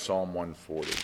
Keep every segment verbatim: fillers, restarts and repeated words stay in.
Psalm one forty.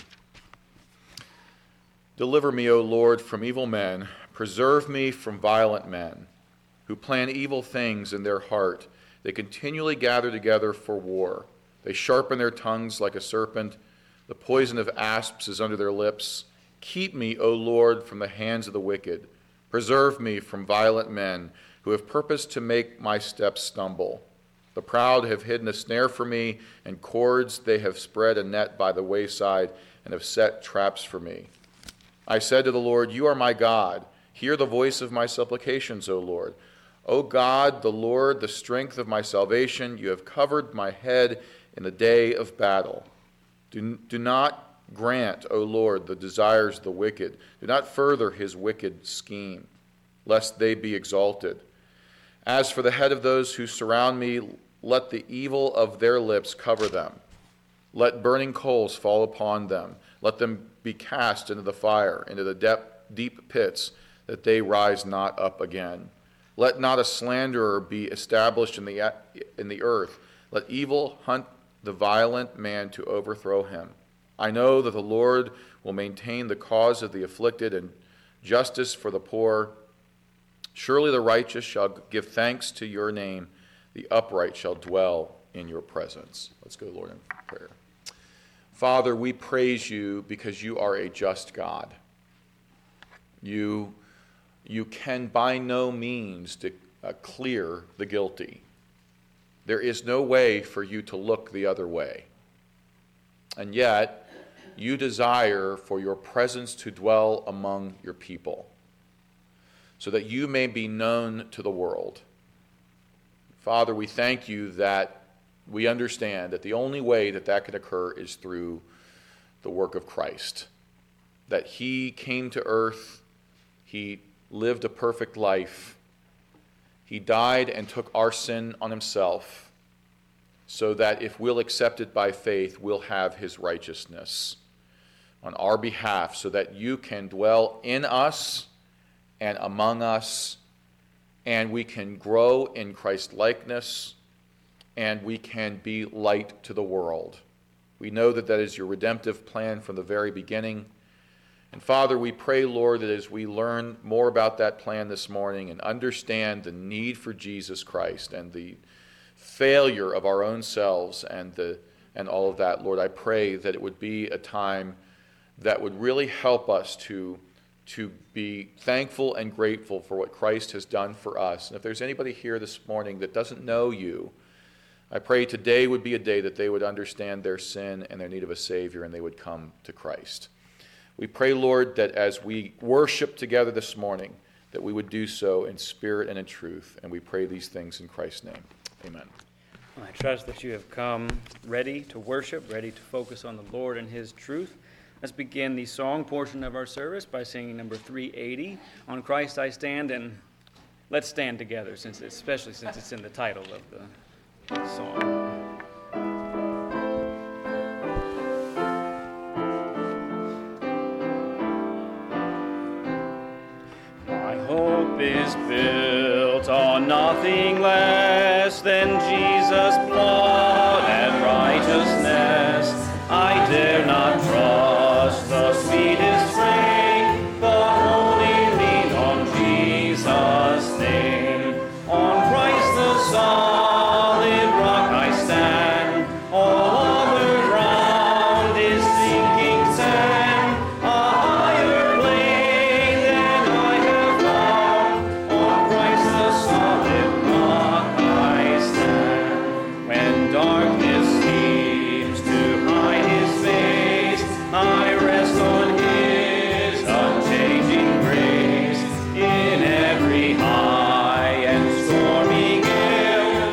Deliver me, O Lord, from evil men. Preserve me from violent men, who plan evil things in their heart. They continually gather together for war. They sharpen their tongues like a serpent. The poison of asps is under their lips. Keep me, O Lord, from the hands of the wicked. Preserve me from violent men, who have purposed to make my steps stumble. The proud have hidden a snare for me, and cords they have spread a net by the wayside, and have set traps for me. I said to the Lord, you are my God. Hear the voice of my supplications, O Lord. O God, the Lord, the strength of my salvation, you have covered my head in the day of battle. Do, do not grant, O Lord, the desires of the wicked. Do not further his wicked scheme, lest they be exalted. As for the head of those who surround me, let the evil of their lips cover them. Let burning coals fall upon them. Let them be cast into the fire, into the depth, deep pits, that they rise not up again. Let not a slanderer be established in the, in the earth. Let evil hunt the violent man to overthrow him. I know that the Lord will maintain the cause of the afflicted and justice for the poor. Surely the righteous shall give thanks to your name. The upright shall dwell in your presence. Let's go, Lord, in prayer. Father, we praise you because you are a just God. You, you can by no means de- uh, clear the guilty. There is no way for you to look the other way. And yet, you desire for your presence to dwell among your people, so that you may be known to the world. Father, we thank you that we understand that the only way that that can occur is through the work of Christ. That he came to earth, he lived a perfect life, he died and took our sin on himself, so that if we'll accept it by faith, we'll have his righteousness on our behalf, so that you can dwell in us and among us, and we can grow in Christ likeness, and we can be light to the world. We know that that is your redemptive plan from the very beginning. And Father, we pray, Lord, that as we learn more about that plan this morning and understand the need for Jesus Christ and the failure of our own selves and the and all of that, Lord, I pray that it would be a time that would really help us to, to be thankful and grateful for what Christ has done for us. And if there's anybody here this morning that doesn't know you, I pray today would be a day that they would understand their sin and their need of a Savior, and they would come to Christ. We pray, Lord, that as we worship together this morning, that we would do so in spirit and in truth. And we pray these things in Christ's name. Amen. I trust that you have come ready to worship, ready to focus on the Lord and his truth. Let's begin the song portion of our service by singing number three eighty, On Christ I Stand, and let's stand together, since especially since it's in the title of the song. My hope is built on nothing less than Jesus' blood and righteousness. I dare not trust the sweetest frame, but only lean on Jesus' name. On Christ the Son, high and stormy gale.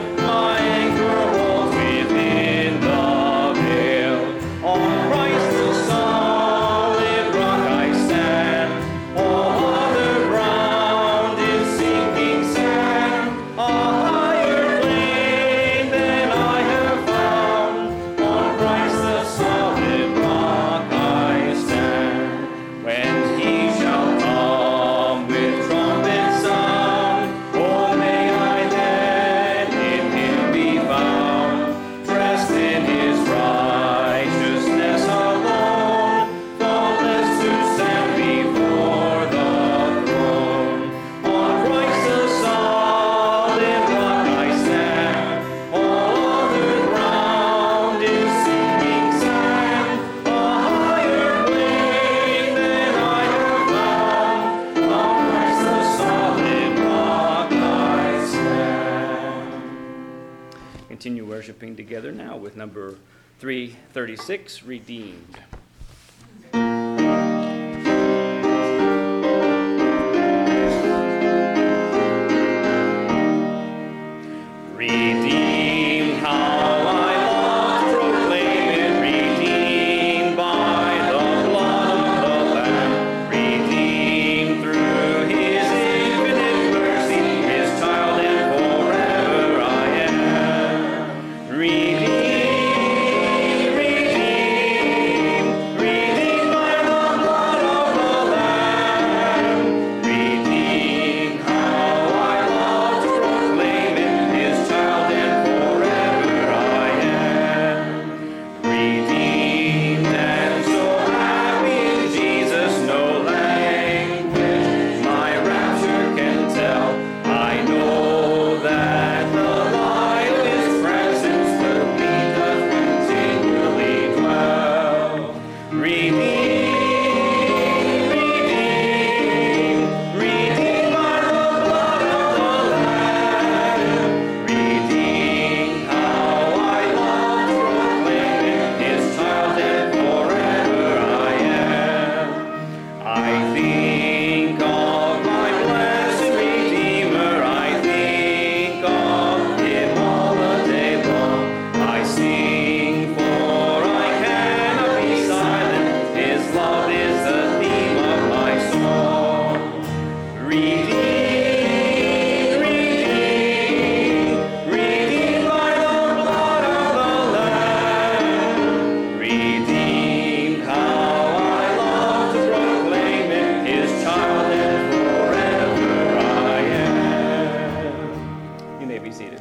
continue worshiping together now with number three thirty-six, Redeemed. Redeemed, how I love to proclaim it, redeemed by the blood of the Lamb, redeemed through his infinite mercy, his child and forever I am. Redeemed, redeemed, redeemed by the blood of the Lamb, redeemed, how I love to proclaim it, his child and forever I am. Redeemed and so happy in Jesus, no language my rapture can tell. I know that the light of his presence with me doth continually dwell. Redeemed, redeemed, redeemed by the blood of the Lamb, redeemed, how I love to proclaim it, his child and forever I am. I think of my blessed Redeemer, I think of him all the day long. I sing, for I cannot be silent, his love is the theme of my song. Redeemed, redeemed, redeemed by the blood of the Lamb, redeemed, how I love to proclaim it, his child and forever I am. You may be seated.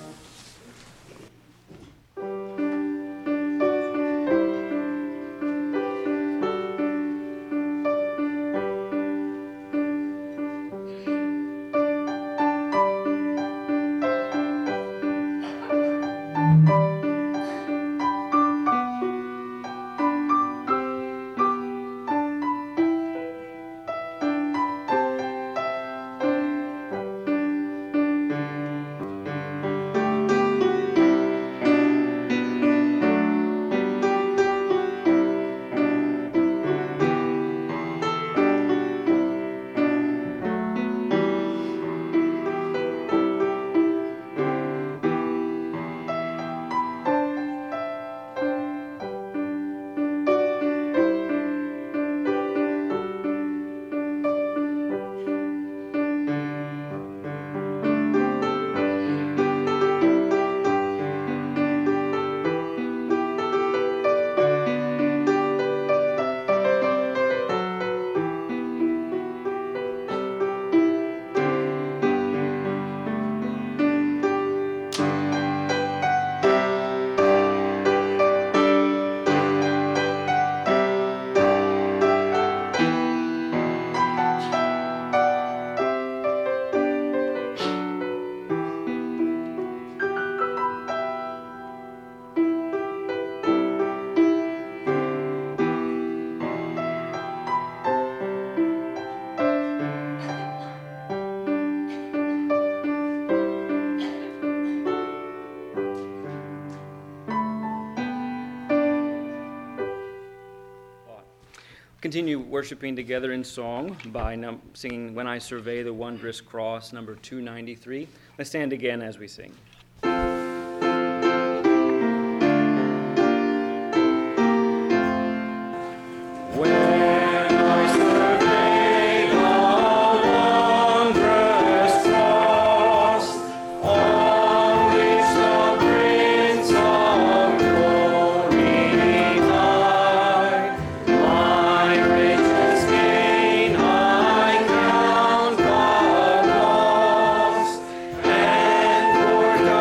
Continue worshiping together in song by num- singing When I Survey the Wondrous Cross, number two ninety-three. Let's stand again as we sing. For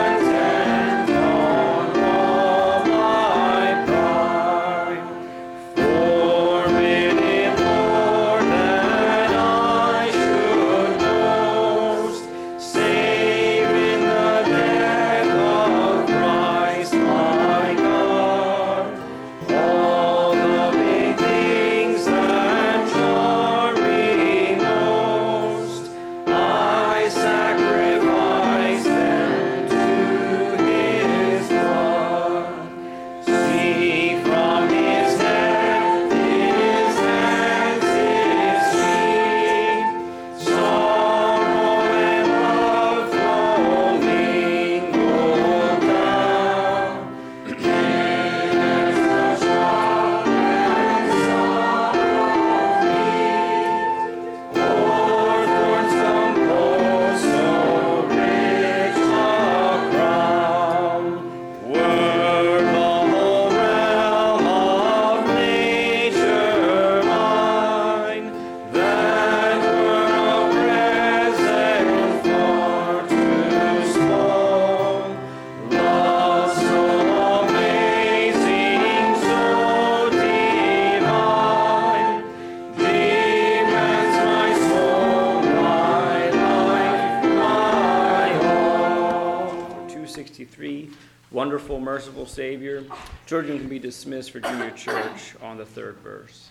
sixty-three, Wonderful, Merciful Savior. Children can be dismissed for junior church on the third verse.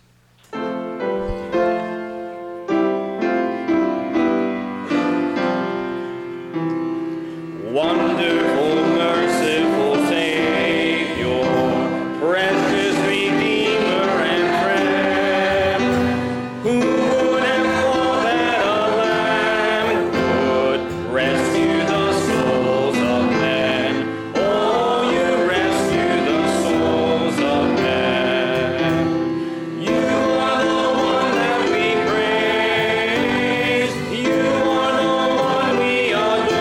Wonderful, merciful Savior, precious Redeemer and friend, who would have thought that a lamb could rescue the souls of men? Oh, you rescue the souls of men. You are the one that we praise. You are the one we adore.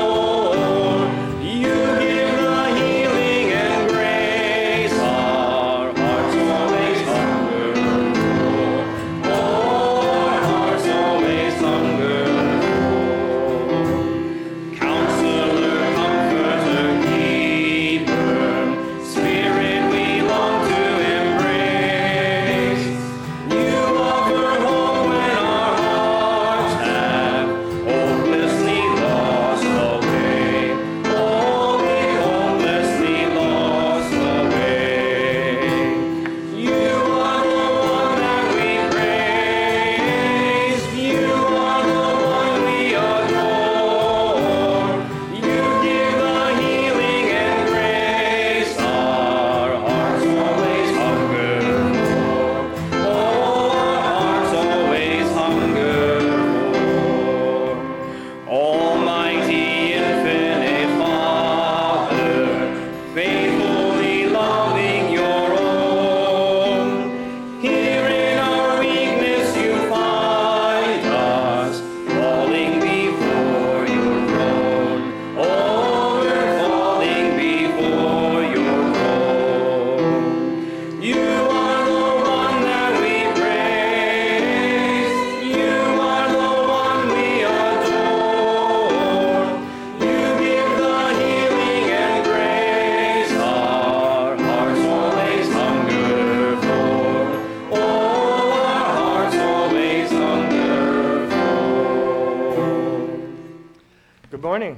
You give the healing and grace our hearts always hunger for. Oh, our hearts always hunger for. Counselor, Comforter, Keeper, Spirit we long to embrace. You offer hope when our hearts have hopelessly lost the way. Oh, we hopelessly lost the way. You are the one that we praise. You are the one we adore. You give the healing and grace our hearts always hunger for. Oh, our hearts always hunger for. Almighty, infinite Father, faithfully loving your own. Here in our weakness you find us, falling before your throne. Oh, we're falling before your throne. You are the one that we praise. You are the one we adore. You give the healing and grace our hearts always hunger for. Oh, our hearts always hunger for. Good morning.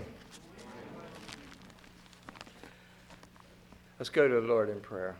Let's go to the Lord in prayer.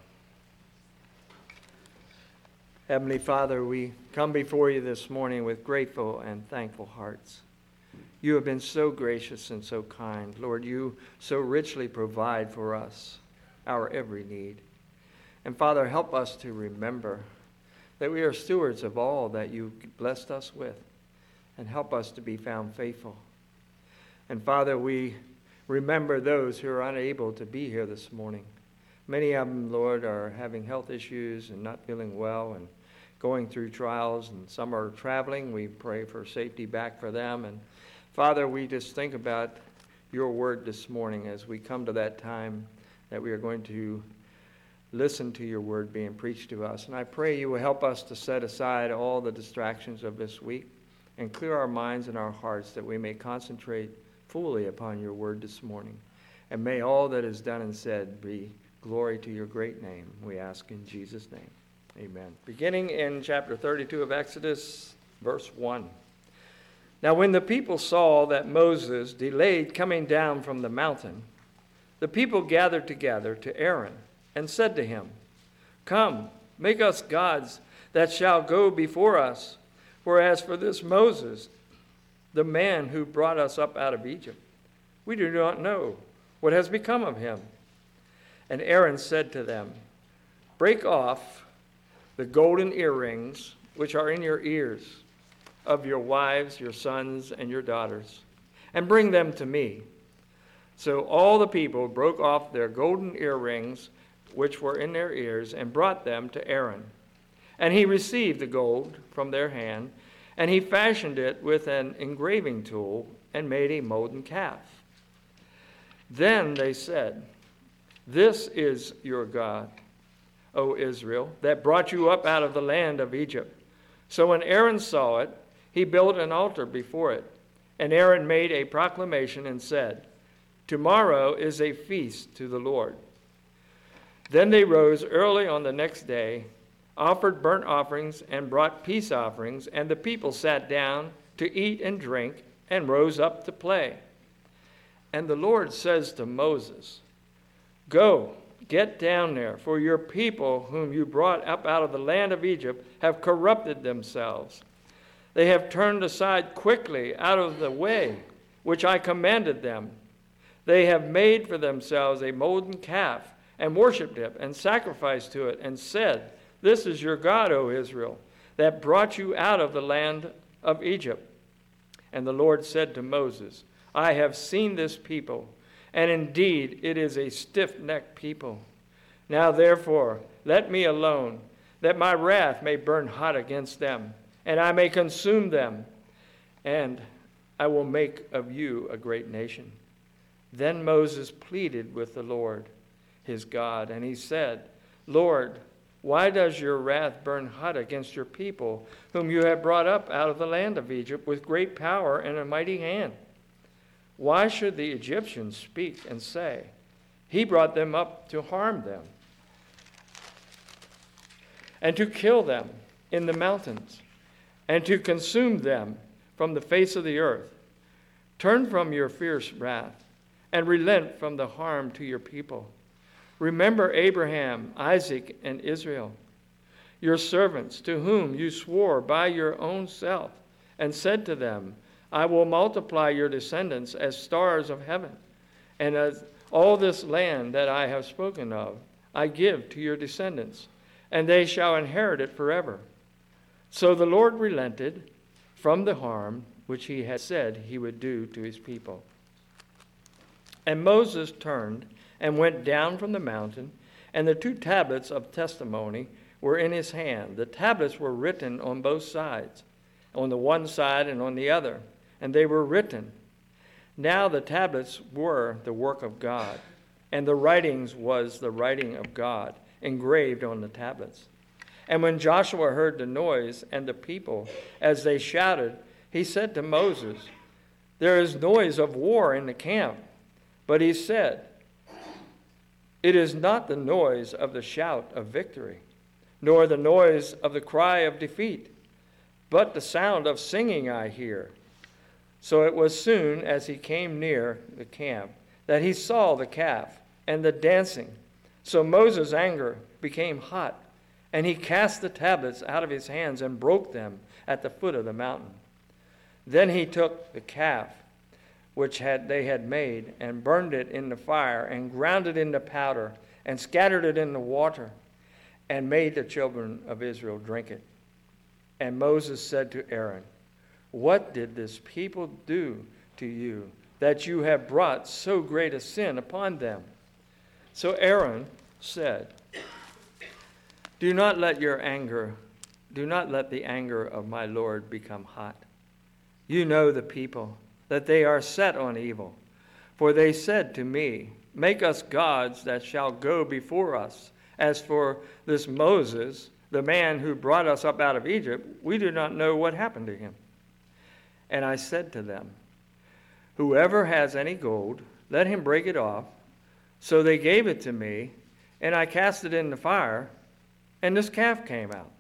Heavenly Father, we come before you this morning with grateful and thankful hearts. You have been so gracious and so kind. Lord, you so richly provide for us our every need. And Father, help us to remember that we are stewards of all that you blessed us with, and help us to be found faithful. And Father, we remember those who are unable to be here this morning. Many of them, Lord, are having health issues and not feeling well and going through trials, and some are traveling. We pray for safety back for them. And Father, we just think about your word this morning as we come to that time that we are going to listen to your word being preached to us. And I pray you will help us to set aside all the distractions of this week and clear our minds and our hearts that we may concentrate fully upon your word this morning. And may all that is done and said be glory to your great name, we ask in Jesus' name. Amen. Beginning in chapter thirty-two of Exodus, verse one. Now when the people saw that Moses delayed coming down from the mountain, the people gathered together to Aaron and said to him, "Come, make us gods that shall go before us. For as for this Moses, the man who brought us up out of Egypt, we do not know what has become of him." And Aaron said to them, "Break off the golden earrings which are in your ears of your wives, your sons, and your daughters, and bring them to me." So all the people broke off their golden earrings which were in their ears and brought them to Aaron. And he received the gold from their hand, and he fashioned it with an engraving tool and made a molten calf. Then they said, "This is your God, O Israel, that brought you up out of the land of Egypt." So when Aaron saw it, he built an altar before it. And Aaron made a proclamation and said, "Tomorrow is a feast to the Lord." Then they rose early on the next day, offered burnt offerings and brought peace offerings, and the people sat down to eat and drink and rose up to play. And the Lord says to Moses, "Go, get down there, for your people whom you brought up out of the land of Egypt have corrupted themselves. They have turned aside quickly out of the way which I commanded them. They have made for themselves a molten calf and worshipped it and sacrificed to it and said, 'This is your God, O Israel, that brought you out of the land of Egypt.' And the Lord said to Moses, 'I have seen this people, and indeed it is a stiff-necked people. Now therefore let me alone, that my wrath may burn hot against them, and I may consume them, and I will make of you a great nation.' Then Moses pleaded with the Lord, his God, and he said, 'Lord, why does your wrath burn hot against your people, whom you have brought up out of the land of Egypt with great power and a mighty hand? Why should the Egyptians speak and say, He brought them up to harm them and to kill them in the mountains and to consume them from the face of the earth? Turn from your fierce wrath and relent from the harm to your people. Remember Abraham, Isaac, and Israel, your servants, to whom you swore by your own self, and said to them, I will multiply your descendants as stars of heaven, and as all this land that I have spoken of, I give to your descendants, and they shall inherit it forever.' So the Lord relented from the harm which he had said he would do to his people. And Moses turned and went down from the mountain, and the two tablets of testimony were in his hand. The tablets were written on both sides, on the one side and on the other, and they were written. Now the tablets were the work of God, and the writings was the writing of God, engraved on the tablets. And when Joshua heard the noise and the people as they shouted, he said to Moses, There is noise of war in the camp. But he said, It is not the noise of the shout of victory, nor the noise of the cry of defeat, but the sound of singing I hear. So it was soon as he came near the camp that he saw the calf and the dancing. So Moses' anger became hot, and he cast the tablets out of his hands and broke them at the foot of the mountain. Then he took the calf which had they had made, and burned it in the fire, and ground it into powder, and scattered it in the water, and made the children of Israel drink it. And Moses said to Aaron, What did this people do to you, that you have brought so great a sin upon them? So Aaron said, Do not let your anger, do not let the anger of my Lord become hot. You know the people, that they are set on evil. For they said to me, Make us gods that shall go before us. As for this Moses, the man who brought us up out of Egypt, we do not know what happened to him. And I said to them, Whoever has any gold, let him break it off. So they gave it to me, and I cast it in the fire, and this calf came out.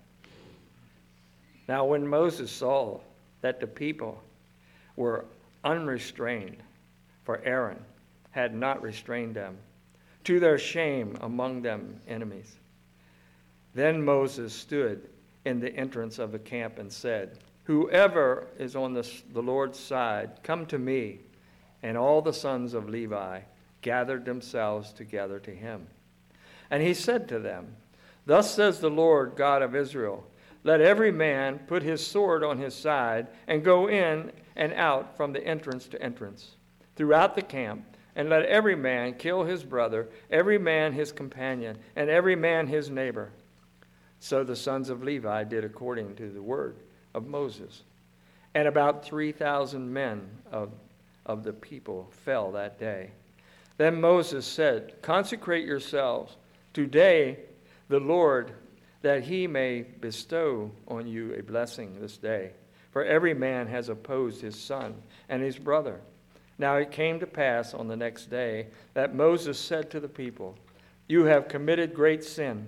Now when Moses saw that the people were unrestrained, for Aaron had not restrained them, to their shame among them enemies. Then Moses stood in the entrance of the camp and said, Whoever is on the, the Lord's side, come to me. And all the sons of Levi gathered themselves together to him. And he said to them, Thus says the Lord God of Israel, Let every man put his sword on his side and go in and out from the entrance to entrance throughout the camp, and let every man kill his brother, every man his companion, and every man his neighbor. So the sons of Levi did according to the word of Moses. And about three thousand men of, of the people fell that day. Then Moses said, Consecrate yourselves today the Lord, that he may bestow on you a blessing this day. For every man has opposed his son and his brother. Now it came to pass on the next day that Moses said to the people, You have committed great sin.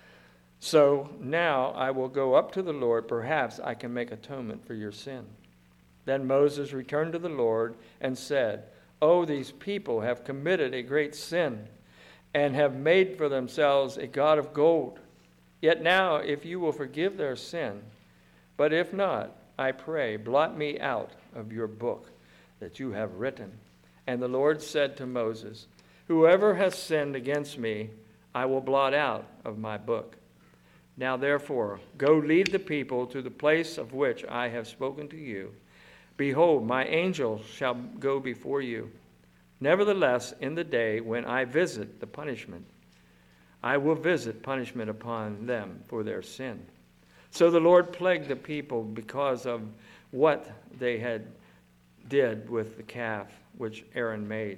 So now I will go up to the Lord. Perhaps I can make atonement for your sin. Then Moses returned to the Lord and said, Oh, these people have committed a great sin and have made for themselves a god of gold. Yet now, if you will forgive their sin, but if not, I pray, blot me out of your book that you have written. And the Lord said to Moses, whoever has sinned against me, I will blot out of my book. Now therefore, go lead the people to the place of which I have spoken to you. Behold, my angel shall go before you. Nevertheless, in the day when I visit the punishment, I will visit punishment upon them for their sin. So the Lord plagued the people because of what they had did with the calf which Aaron made.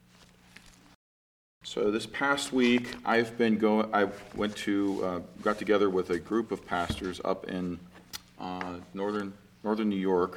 So this past week, I've been going. I went to uh, got together with a group of pastors up in uh, northern northern New York,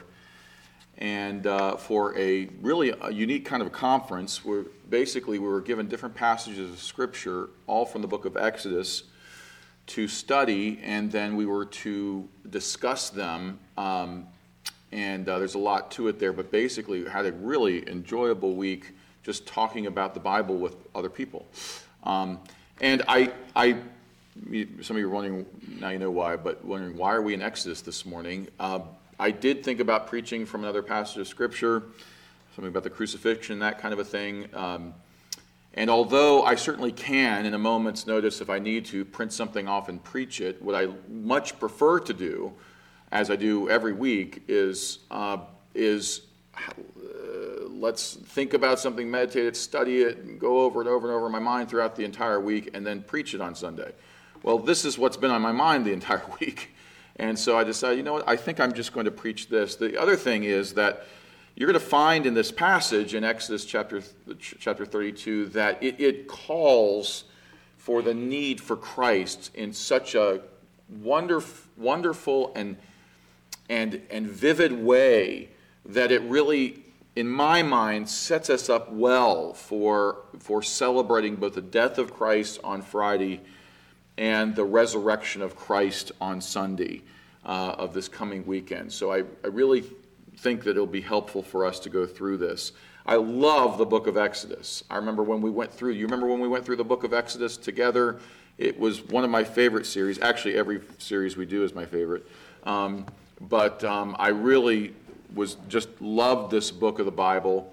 and uh, for a really a unique kind of a conference where basically we were given different passages of Scripture, all from the book of Exodus, to study, and then we were to discuss them. Um, and uh, there's a lot to it there, but basically we had a really enjoyable week just talking about the Bible with other people. Um, and I, I, some of you are wondering, now you know why, but wondering why are we in Exodus this morning? Uh, I did think about preaching from another passage of Scripture, something about the crucifixion, that kind of a thing. Um, and although I certainly can, in a moment's notice, if I need to, print something off and preach it, what I much prefer to do, as I do every week, is uh, is uh, let's think about something, meditate it, study it, and go over it over and over in my mind throughout the entire week, and then preach it on Sunday. Well, this is what's been on my mind the entire week. And so I decided, you know what, I think I'm just going to preach this. The other thing is that you're going to find in this passage in Exodus chapter chapter thirty-two that it, it calls for the need for Christ in such a wonderful, wonderful and and and vivid way that it really, in my mind, sets us up well for for celebrating both the death of Christ on Friday and the resurrection of Christ on Sunday uh, of this coming weekend. So I, I really think that it'll be helpful for us to go through this. I love the book of Exodus. I remember when we went through, you remember when we went through the book of Exodus together? It was one of my favorite series. Actually, every series we do is my favorite. Um, but um, I really was just loved this book of the Bible,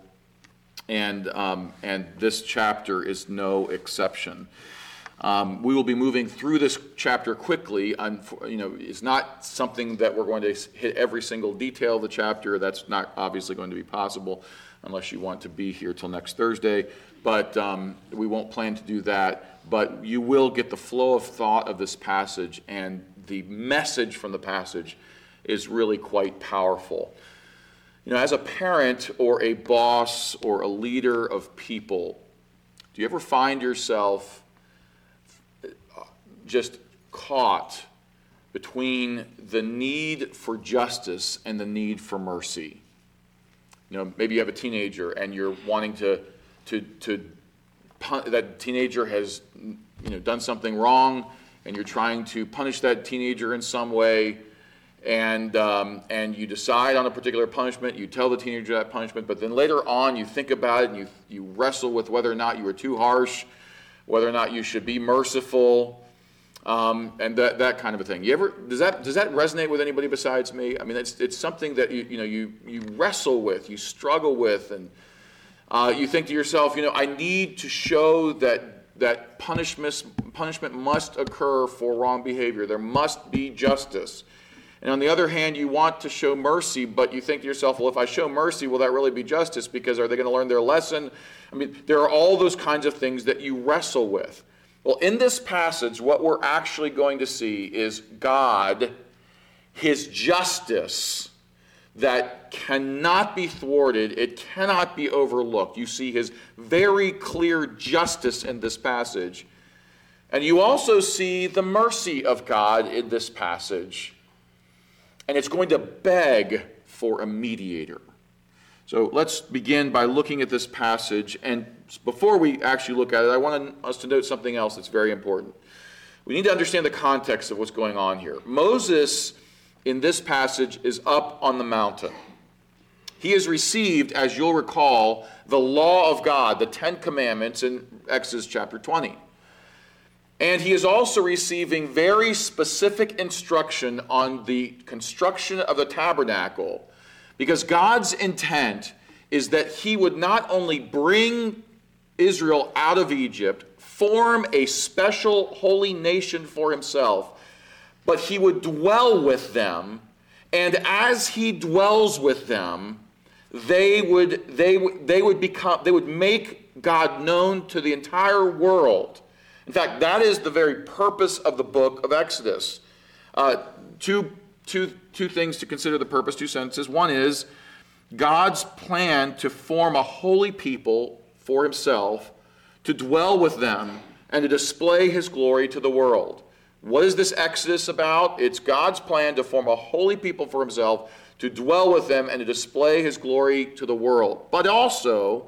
and um, and this chapter is no exception. Um, we will be moving through this chapter quickly. And, you know, it's not something that we're going to hit every single detail of the chapter. That's not obviously going to be possible unless you want to be here till next Thursday. But um, we won't plan to do that. But you will get the flow of thought of this passage, and the message from the passage is really quite powerful. You know, as a parent or a boss or a leader of people, do you ever find yourself just caught between the need for justice and the need for mercy? You know, maybe you have a teenager and you're wanting to, to, to pun- that teenager has, you know, done something wrong, and you're trying to punish that teenager in some way, and um, and you decide on a particular punishment. You tell the teenager that punishment, but then later on you think about it and you you wrestle with whether or not you were too harsh, whether or not you should be merciful. Um, and that that kind of a thing. You ever does that does that resonate with anybody besides me? I mean, it's it's something that you you know you you wrestle with, you struggle with, and uh, you think to yourself, you know, I need to show that that punishment punishment must occur for wrong behavior. There must be justice. And on the other hand, you want to show mercy, but you think to yourself, well, if I show mercy, will that really be justice? Because are they going to learn their lesson? I mean, there are all those kinds of things that you wrestle with. Well, in this passage, what we're actually going to see is God, his justice that cannot be thwarted, it cannot be overlooked. You see his very clear justice in this passage. And you also see the mercy of God in this passage. And it's going to beg for a mediator. So let's begin by looking at this passage. And before we actually look at it, I want us to note something else that's very important. We need to understand the context of what's going on here. Moses, in this passage, is up on the mountain. he has received, as you'll recall, the law of God, the Ten Commandments in Exodus chapter twenty. And he is also receiving very specific instruction on the construction of the tabernacle, because God's intent is that he would not only bring Israel out of Egypt, form a special holy nation for himself, but he would dwell with them, and as he dwells with them, they would they would they would become they would make God known to the entire world. In fact, that is the very purpose of the book of Exodus. Uh, two, two, two things to consider the purpose, two sentences. One is God's plan to form a holy people for himself, to dwell with them, and to display his glory to the world. What is this Exodus about? It's God's plan to form a holy people for himself, to dwell with them, and to display his glory to the world. But also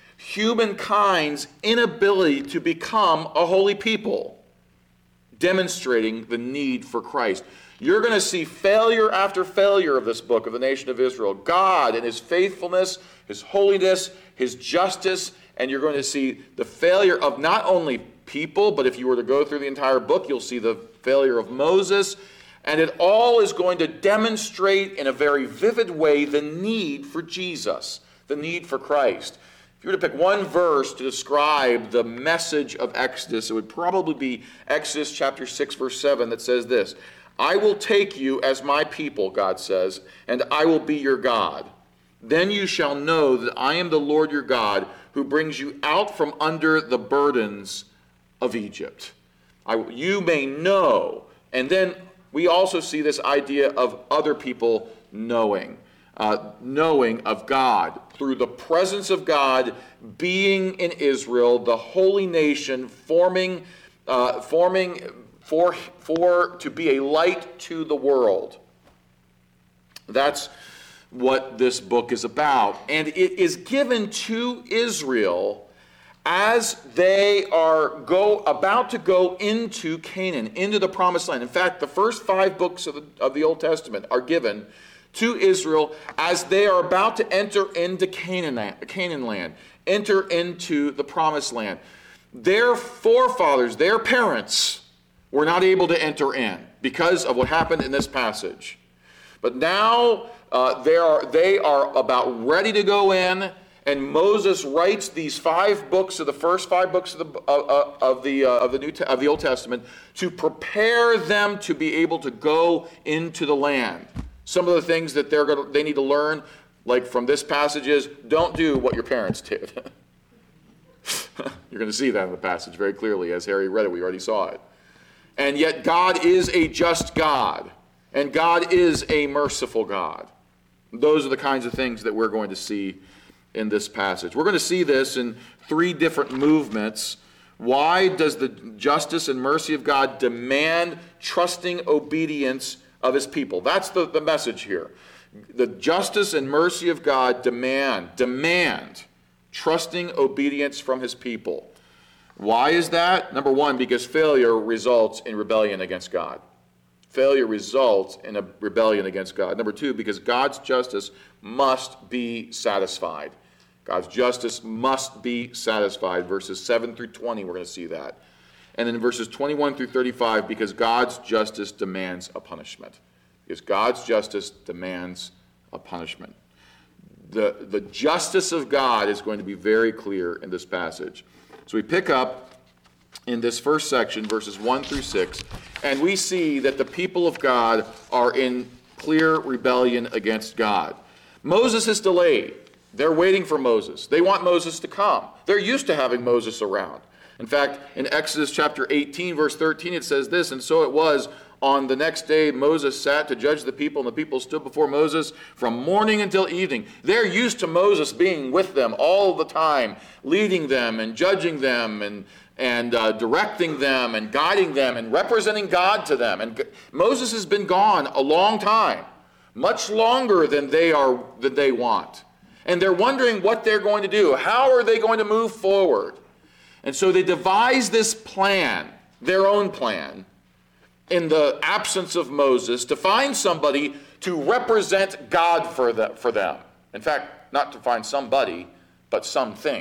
humankind's inability to become a holy people, demonstrating the need for Christ. You're going to see failure after failure of this book of the nation of Israel. God and his faithfulness, his holiness, his justice, and you're going to see the failure of not only people, but if you were to go through the entire book, you'll see the failure of Moses. And it all is going to demonstrate in a very vivid way the need for Jesus, the need for Christ. If you were to pick one verse to describe the message of Exodus, it would probably be Exodus chapter six, verse seven, that says this: I will take you as my people, God says, and I will be your God. Then you shall know that I am the Lord your God, who brings you out from under the burdens of Egypt. I, you may know. And then we also see this idea of other people knowing. Uh, knowing of God through the presence of God being in Israel, the holy nation forming, uh, forming for for to be a light to the world. That's what this book is about, and it is given to Israel as they are go about to go into Canaan, into the Promised Land. In fact, the first five books of the, of the Old Testament are given to Israel as they are about to enter into Canaan, Canaan land, enter into the Promised Land. Their forefathers, their parents, were not able to enter in because of what happened in this passage. But now uh, they are they are about ready to go in, and Moses writes these five books of the first five books of the uh, of the uh, of the New of the Old Testament to prepare them to be able to go into the land. Some of the things that they're going to, they need to learn, like from this passage, is don't do what your parents did. You're going to see that in the passage very clearly. As Harry read it, we already saw it. And yet God is a just God, and God is a merciful God. Those are the kinds of things that we're going to see in this passage. We're going to see this in three different movements. Why does the justice and mercy of God demand trusting obedience of his people? That's the, the message here. The justice and mercy of God demand, demand trusting obedience from his people. Why is that? Number one, because failure results in rebellion against God. Failure results in a rebellion against God. Number two, because God's justice must be satisfied. God's justice must be satisfied. Verses seven through twenty, we're going to see that. And then verses twenty-one through thirty-five, because God's justice demands a punishment. Because God's justice demands a punishment. The, the justice of God is going to be very clear in this passage. So we pick up in this first section, verses one through six, and we see that the people of God are in clear rebellion against God. Moses is delayed. They're waiting for Moses. They want Moses to come. They're used to having Moses around. In fact, in Exodus chapter eighteen, verse thirteen, it says this: and so it was on the next day Moses sat to judge the people, and the people stood before Moses from morning until evening. They're used to Moses being with them all the time, leading them and judging them and, and uh, directing them and guiding them and representing God to them. And Moses has been gone a long time, much longer than they are than they want. And they're wondering what they're going to do. How are they going to move forward? And so they devise this plan, their own plan, in the absence of Moses, to find somebody to represent God for, the, for them. In fact, not to find somebody, but something.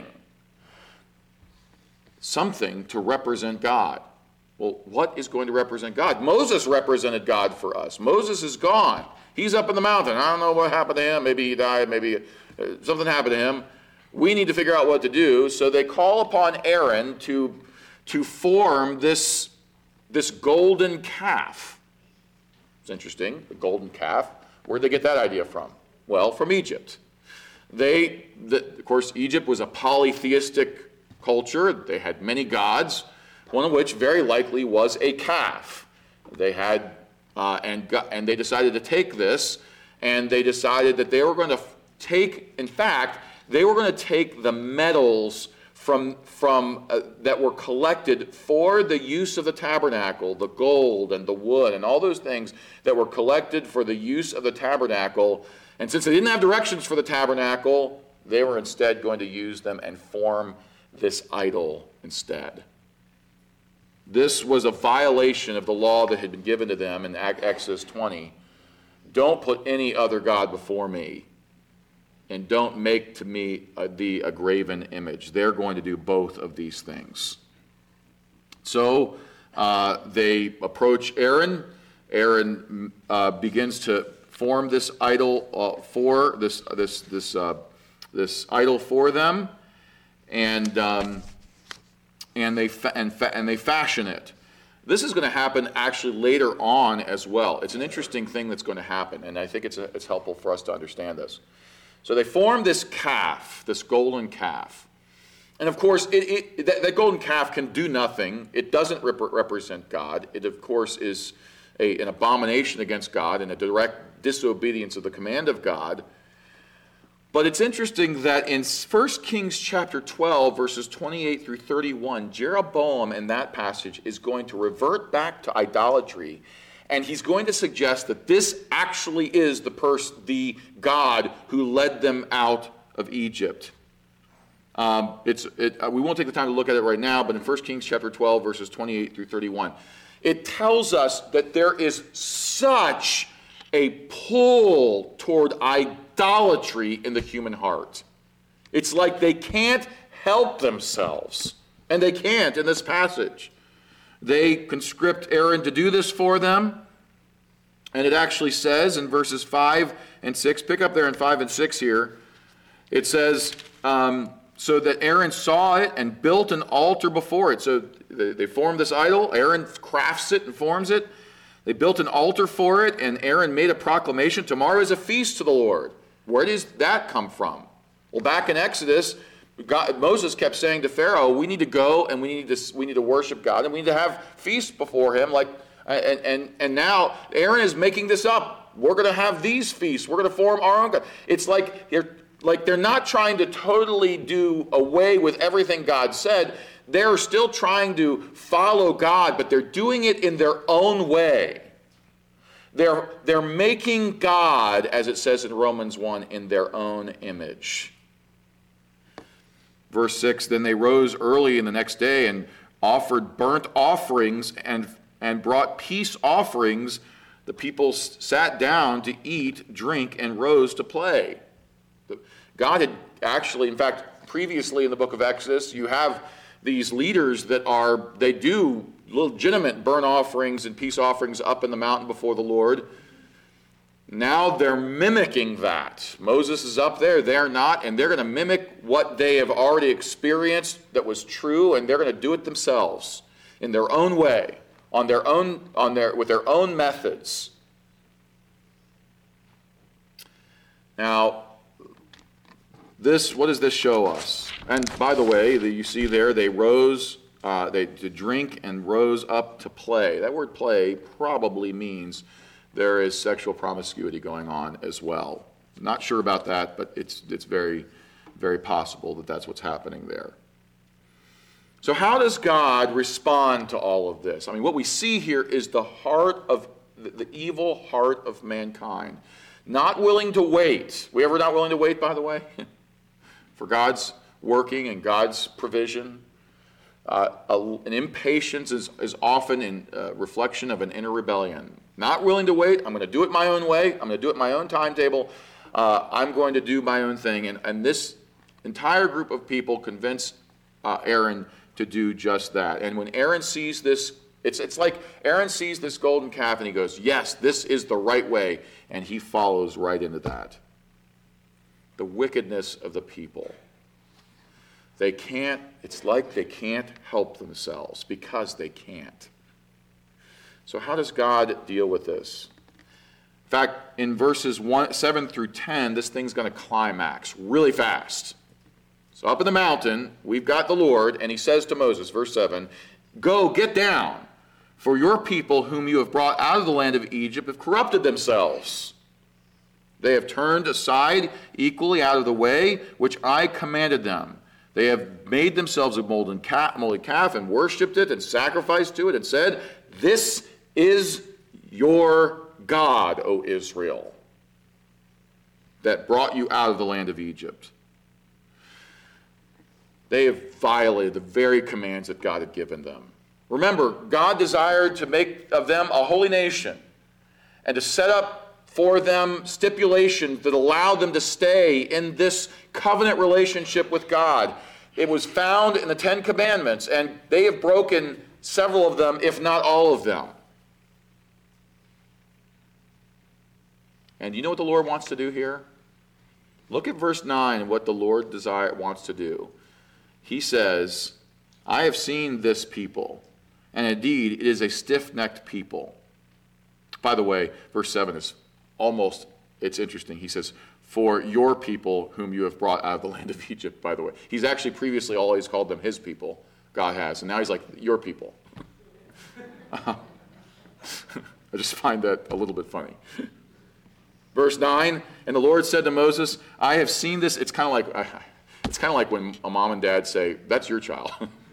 Something to represent God. Well, what is going to represent God? Moses represented God for us. Moses is gone. He's up in the mountain. I don't know what happened to him. Maybe he died. Maybe something happened to him. We need to figure out what to do. So they call upon Aaron to, to form this, this golden calf. It's interesting, the golden calf. Where'd they get that idea from? Well, from Egypt. They, the, of course, Egypt was a polytheistic culture. They had many gods, one of which very likely was a calf. They had, uh, and, and they decided to take this, and they decided that they were going to take, in fact, they were going to take the metals from, from uh, that were collected for the use of the tabernacle, the gold and the wood and all those things that were collected for the use of the tabernacle. And since they didn't have directions for the tabernacle, they were instead going to use them and form this idol instead. This was a violation of the law that had been given to them in Exodus twenty. Don't put any other god before me, and don't make to me a, the, a graven image. They're going to do both of these things. So uh, they approach Aaron. Aaron uh, begins to form this idol uh, for this this this uh, this idol for them, and um, and they fa- and, fa- and they fashion it. This is going to happen actually later on as well. It's an interesting thing that's going to happen, and I think it's a, it's helpful for us to understand this. So they form this calf, this golden calf. And of course, it, it, that, that golden calf can do nothing. It doesn't rep- represent God. It, of course, is a, an abomination against God and a direct disobedience of the command of God. But it's interesting that in First Kings chapter twelve, verses twenty-eight through thirty-one, Jeroboam in that passage is going to revert back to idolatry. And he's going to suggest that this actually is the pers- the God who led them out of Egypt. Um, it's, it, uh, we won't take the time to look at it right now, but in First Kings chapter twelve, verses twenty-eight through thirty-one, it tells us that there is such a pull toward idolatry in the human heart. It's like they can't help themselves, and they can't in this passage. They conscript Aaron to do this for them. And it actually says in verses five and six, pick up there in five and six here, it says, um, so that Aaron saw it and built an altar before it. So they, they formed this idol. Aaron crafts it and forms it. They built an altar for it, and Aaron made a proclamation, tomorrow is a feast to the Lord. Where does that come from? Well, back in Exodus, God, Moses kept saying to Pharaoh, we need to go and we need to we need to worship God and we need to have feasts before him. Like, and and and now Aaron is making this up. We're going to have these feasts. We're going to form our own God. It's like they're like they're not trying to totally do away with everything God said. They're still trying to follow God, but they're doing it in their own way. They're they're making God, as it says in Romans one, in their own image. Verse six, then they rose early in the next day and offered burnt offerings and, and brought peace offerings. The people sat down to eat, drink, and rose to play. God had actually, in fact, previously in the book of Exodus, you have these leaders that are, they do legitimate burnt offerings and peace offerings up in the mountain before the Lord. Now they're mimicking that. Moses is up there, they're not, and they're going to mimic what they have already experienced that was true, and they're going to do it themselves in their own way, on their own, on their with their own methods. Now, this what does this show us? And by the way, the, you see there they rose, uh, they to drink and rose up to play. That word "play" probably means there is sexual promiscuity going on as well. Not sure about that, but it's it's very, very possible that that's what's happening there. So how does God respond to all of this? I mean, what we see here is the heart of, the, the evil heart of mankind. Not willing to wait. We ever not willing to wait, by the way? For God's working and God's provision. Uh, a, an impatience is, is often a uh, reflection of an inner rebellion. Not willing to wait. I'm going to do it my own way. I'm going to do it my own timetable. uh, I'm going to do my own thing. And, and this entire group of people convince uh, Aaron to do just that. And when Aaron sees this, it's, it's like Aaron sees this golden calf and he goes, yes, this is the right way. And he follows right into that. The wickedness of the people. They can't, it's like they can't help themselves because they can't. So how does God deal with this? In fact, in verses one, seven through ten, this thing's going to climax really fast. So up in the mountain, we've got the Lord, and he says to Moses, verse seven, go, get down, for your people whom you have brought out of the land of Egypt have corrupted themselves. They have turned aside equally out of the way which I commanded them. They have made themselves a molten calf, molten calf and worshipped it and sacrificed to it and said, this is your God, O Israel, that brought you out of the land of Egypt. They have violated the very commands that God had given them. Remember, God desired to make of them a holy nation and to set up for them stipulations that allowed them to stay in this covenant relationship with God. It was found in the Ten Commandments, and they have broken several of them, if not all of them. And you know what the Lord wants to do here? Look at verse nine and what the Lord desire, wants to do. He says, I have seen this people, and indeed it is a stiff-necked people. By the way, verse seven is almost, it's interesting. He says, for your people whom you have brought out of the land of Egypt, by the way. He's actually previously always called them his people, God has, and now he's like, your people. I just find that a little bit funny. Verse nine, and the Lord said to Moses, I have seen this. It's kind of like it's kind of like when a mom and dad say, that's your child.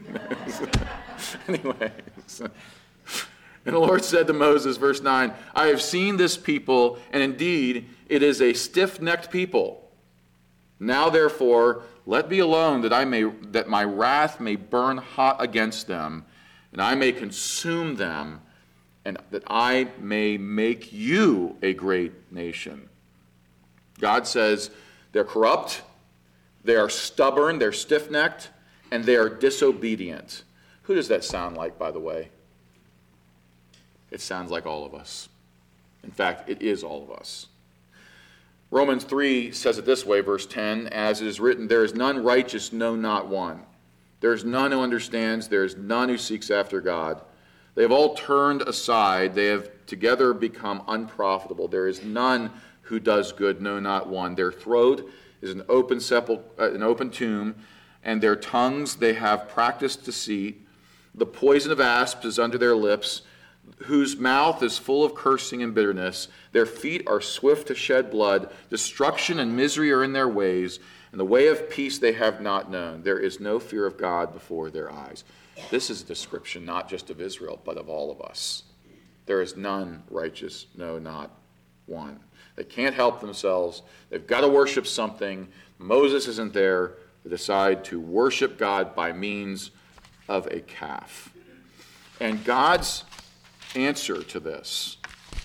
Anyway. And the Lord said to Moses, verse nine, I have seen this people, and indeed it is a stiff-necked people. Now therefore, let me alone that I may that my wrath may burn hot against them, and I may consume them, and that I may make you a great nation. God says they're corrupt, they are stubborn, they're stiff-necked, and they are disobedient. Who does that sound like, by the way? It sounds like all of us. In fact, it is all of us. Romans three says it this way, verse ten, as it is written, there is none righteous, no, not one. There is none who understands, there is none who seeks after God. They have all turned aside, they have together become unprofitable. There is none who does good, no, not one. Their throat is an open sepul- uh, an open tomb, and their tongues they have practiced deceit. The poison of asps is under their lips, whose mouth is full of cursing and bitterness. Their feet are swift to shed blood. Destruction and misery are in their ways, and the way of peace they have not known. There is no fear of God before their eyes. This is a description not just of Israel, but of all of us. There is none righteous, no, not one. They can't help themselves. They've got to worship something. Moses isn't there. They decide to worship God by means of a calf. And God's answer to this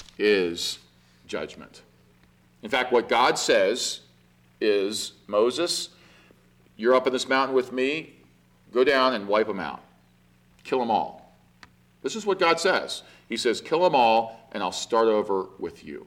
is judgment. In fact, what God says is, Moses, you're up in this mountain with me. Go down and wipe them out. Kill them all. This is what God says. He says, kill them all, and I'll start over with you.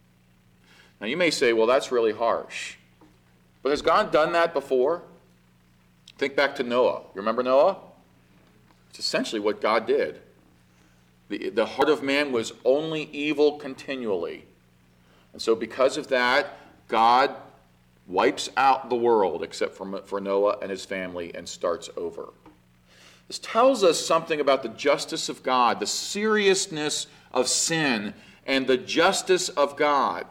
Now, you may say, well, that's really harsh. But has God done that before? Think back to Noah. You remember Noah? It's essentially what God did. The, the heart of man was only evil continually. And so because of that, God wipes out the world except for, for Noah and his family and starts over. This tells us something about the justice of God, the seriousness of sin, and the justice of God.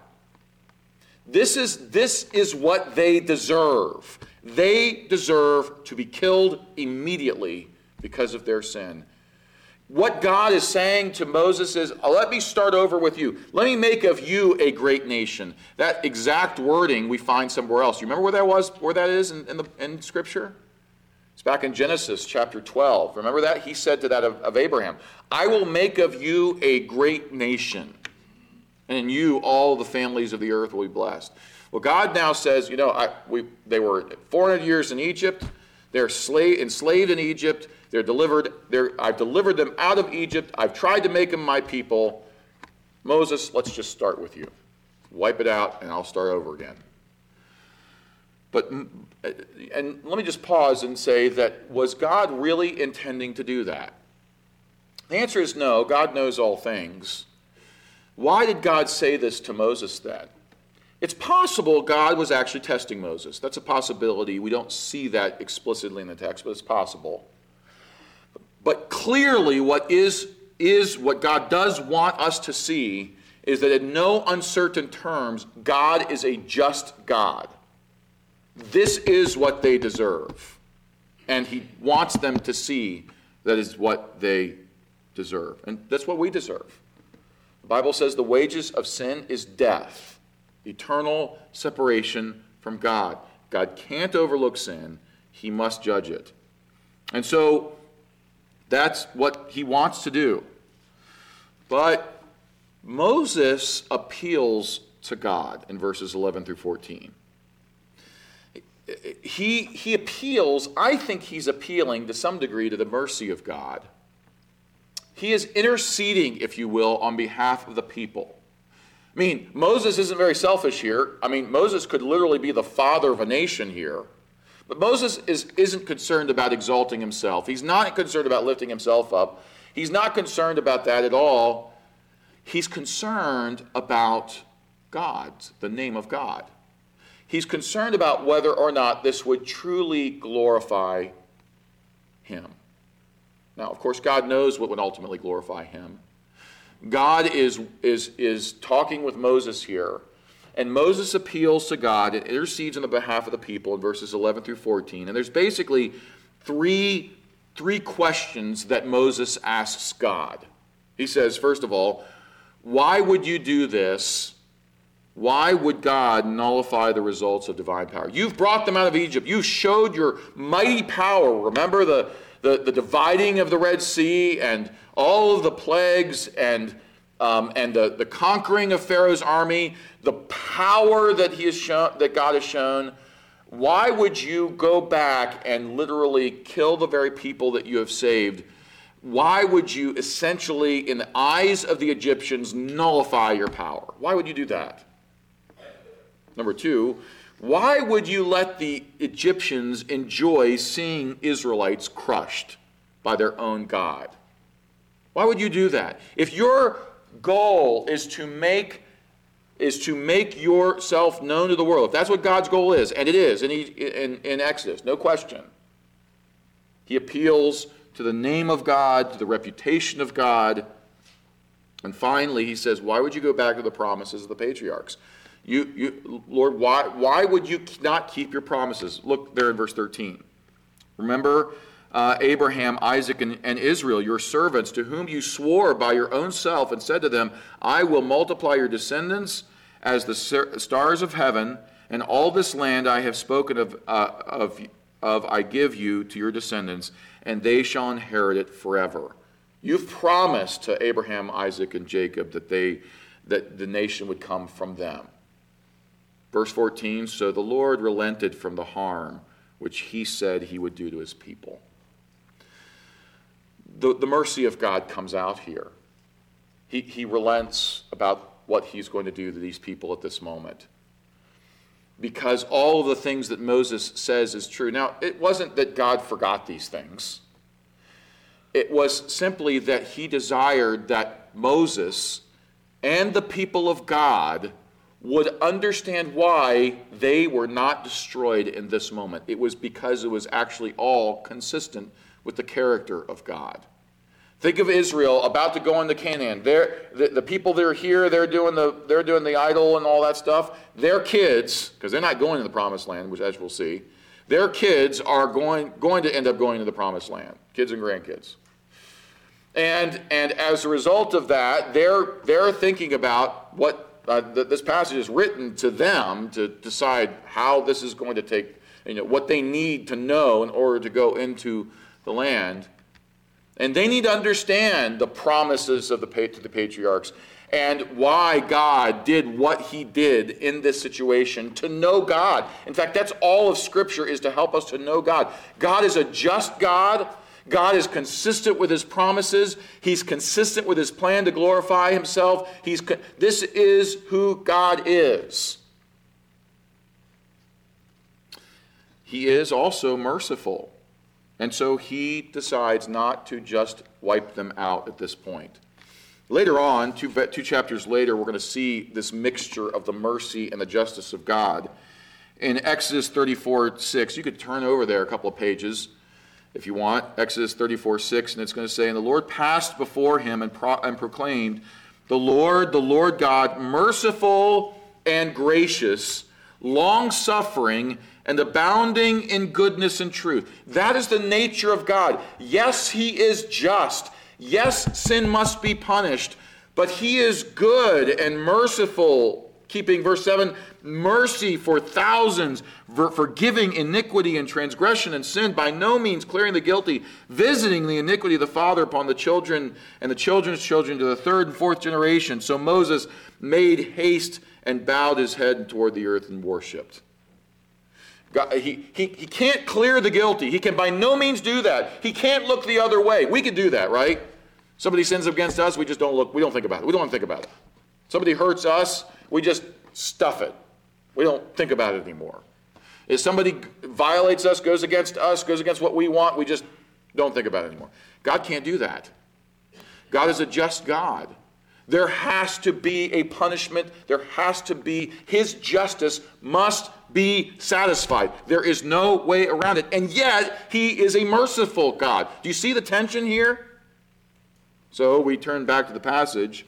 This is, this is what they deserve. They deserve to be killed immediately because of their sin. What God is saying to Moses is, let me start over with you. Let me make of you a great nation. That exact wording we find somewhere else. You remember where that was, where that is in, in, the, in Scripture? It's back in Genesis chapter twelve. Remember that? He said to that of, of Abraham, I will make of you a great nation, and in you all the families of the earth will be blessed. Well, God now says, you know, I, we, they were four hundred years in Egypt. They're slave, enslaved in Egypt. They're delivered. They're, I've delivered them out of Egypt. I've tried to make them my people. Moses, let's just start with you. Wipe it out, and I'll start over again. But, and let me just pause and say that, was God really intending to do that? The answer is no. God knows all things. Why did God say this to Moses then? It's possible God was actually testing Moses. That's a possibility. We don't see that explicitly in the text, but it's possible. But clearly what is, is what God does want us to see is that in no uncertain terms, God is a just God. This is what they deserve. And he wants them to see that is what they deserve. And that's what we deserve. The Bible says the wages of sin is death. Eternal separation from God. God can't overlook sin. He must judge it. And so that's what he wants to do. But Moses appeals to God in verses eleven through fourteen. He, he appeals, I think he's appealing to some degree to the mercy of God. He is interceding, if you will, on behalf of the people. I mean, Moses isn't very selfish here. I mean, Moses could literally be the father of a nation here. But Moses is, isn't concerned about exalting himself. He's not concerned about lifting himself up. He's not concerned about that at all. He's concerned about God, the name of God. He's concerned about whether or not this would truly glorify him. Now, of course, God knows what would ultimately glorify him. God is, is, is talking with Moses here, and Moses appeals to God and intercedes on the behalf of the people in verses eleven through fourteen. And there's basically three, three questions that Moses asks God. He says, first of all, why would you do this? Why would God nullify the results of divine power? You've brought them out of Egypt. You showed your mighty power. Remember the, the, the dividing of the Red Sea and all of the plagues and, um, and the, the conquering of Pharaoh's army, the power that, he has shown, that God has shown. Why would you go back and literally kill the very people that you have saved? Why would you essentially, in the eyes of the Egyptians, nullify your power? Why would you do that? Number two, why would you let the Egyptians enjoy seeing Israelites crushed by their own God? Why would you do that? If your goal is to make is to make yourself known to the world, if that's what God's goal is, and it is in, in, in Exodus, no question, he appeals to the name of God, to the reputation of God, and finally he says, why would you go back to the promises of the patriarchs? You, you, Lord, why, why would you not keep your promises? Look there in verse thirteen. Remember uh, Abraham, Isaac, and, and Israel, your servants, to whom you swore by your own self and said to them, I will multiply your descendants as the stars of heaven, and all this land I have spoken of, uh, of, of I give you to your descendants, and they shall inherit it forever. You've promised to Abraham, Isaac, and Jacob that they that the nation would come from them. Verse fourteen, so the Lord relented from the harm which he said he would do to his people. The, the mercy of God comes out here. He, he relents about what he's going to do to these people at this moment. Because all of the things that Moses says is true. Now, it wasn't that God forgot these things. It was simply that he desired that Moses and the people of God would understand why they were not destroyed in this moment. It was because it was actually all consistent with the character of God. Think of Israel about to go into Canaan. They're, the, the people that are here, they're doing the they're doing the idol and all that stuff. Their kids, because they're not going to the promised land, which as we'll see, their kids are going, going to end up going to the promised land, kids and grandkids. And and as a result of that, they're they're thinking about what uh, th- this passage is written to them to decide how this is going to take, you know, what they need to know in order to go into the land. And they need to understand the promises of the to the patriarchs. and why God did what he did in this situation, to know God. In fact, that's all of Scripture, is to help us to know God. God is a just God. God is consistent with his promises. He's consistent with his plan to glorify himself. He's, this is who God is. He is also merciful. And so he decides not to just wipe them out at this point. Later on, two, two chapters later, we're going to see this mixture of the mercy and the justice of God. In Exodus thirty-four six, you could turn over there a couple of pages if you want. Exodus thirty-four six, and it's going to say, "And the Lord passed before him and, pro- and proclaimed, The Lord, the Lord God, merciful and gracious, long-suffering, and abounding in goodness and truth." That is the nature of God. Yes, he is just. Yes, sin must be punished, but he is good and merciful. Keeping, verse seven, mercy for thousands, for forgiving iniquity and transgression and sin, by no means clearing the guilty, visiting the iniquity of the father upon the children and the children's children to the third and fourth generation. So Moses made haste and bowed his head toward the earth and worshipped. God, he, he, he can't clear the guilty. He can by no means do that. He can't look the other way. We can do that, right? Somebody sins against us, we just don't look, we don't think about it. We don't want to think about it. Somebody hurts us, we just stuff it. We don't think about it anymore. If somebody violates us, goes against us, goes against what we want, we just don't think about it anymore. God can't do that. God is a just God. There has to be a punishment. There has to be, his justice must be satisfied. There is no way around it. And yet, he is a merciful God. Do you see the tension here? So we turn back to the passage.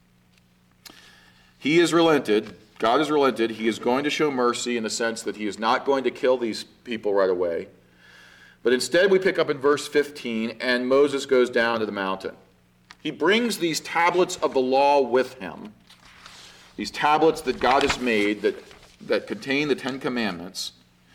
He is relented. God is relented. He is going to show mercy in the sense that he is not going to kill these people right away. But instead we pick up in verse fifteen, and Moses goes down to the mountain. He brings these tablets of the law with him, these tablets that God has made that, that contain the Ten Commandments.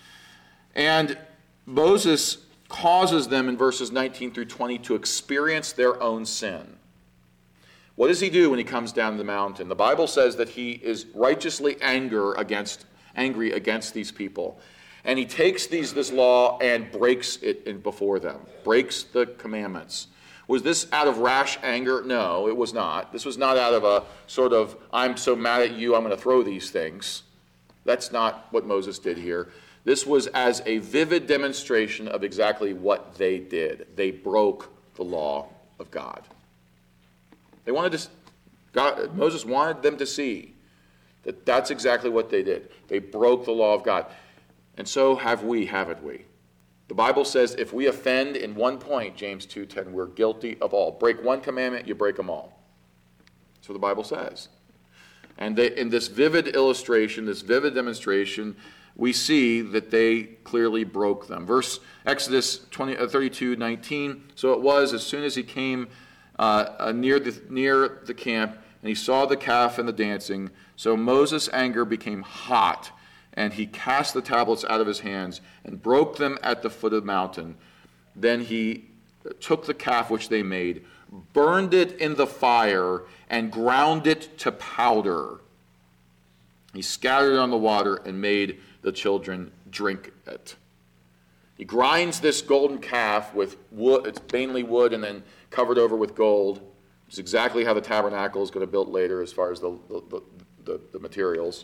And Moses causes them in verses nineteen through twenty to experience their own sin. What does he do when he comes down the mountain? The Bible says that he is righteously anger against, angry against these people. And he takes these, this law and breaks it in before them, breaks the commandments. Was this out of rash anger? No, it was not. This was not out of a sort of, I'm so mad at you, I'm going to throw these things. That's not what Moses did here. This was as a vivid demonstration of exactly what they did. They broke the law of God. They wanted to, God, Moses wanted them to see that that's exactly what they did. They broke the law of God. And so have we, haven't we? The Bible says if we offend in one point, James two ten, we're guilty of all. Break one commandment, you break them all. That's what the Bible says. And they, in this vivid illustration, this vivid demonstration, we see that they clearly broke them. Verse Exodus twenty, uh, thirty-two nineteen, so it was as soon as he came uh, uh, near, the, near the camp, and he saw the calf and the dancing, so Moses' anger became hot, and he cast the tablets out of his hands and broke them at the foot of the mountain. Then he took the calf which they made, burned it in the fire, and ground it to powder. He scattered it on the water and made the children drink it. He grinds this golden calf with wood. It's mainly wood and then covered over with gold. It's exactly how the tabernacle is going to be built later as far as the, the, the, the materials.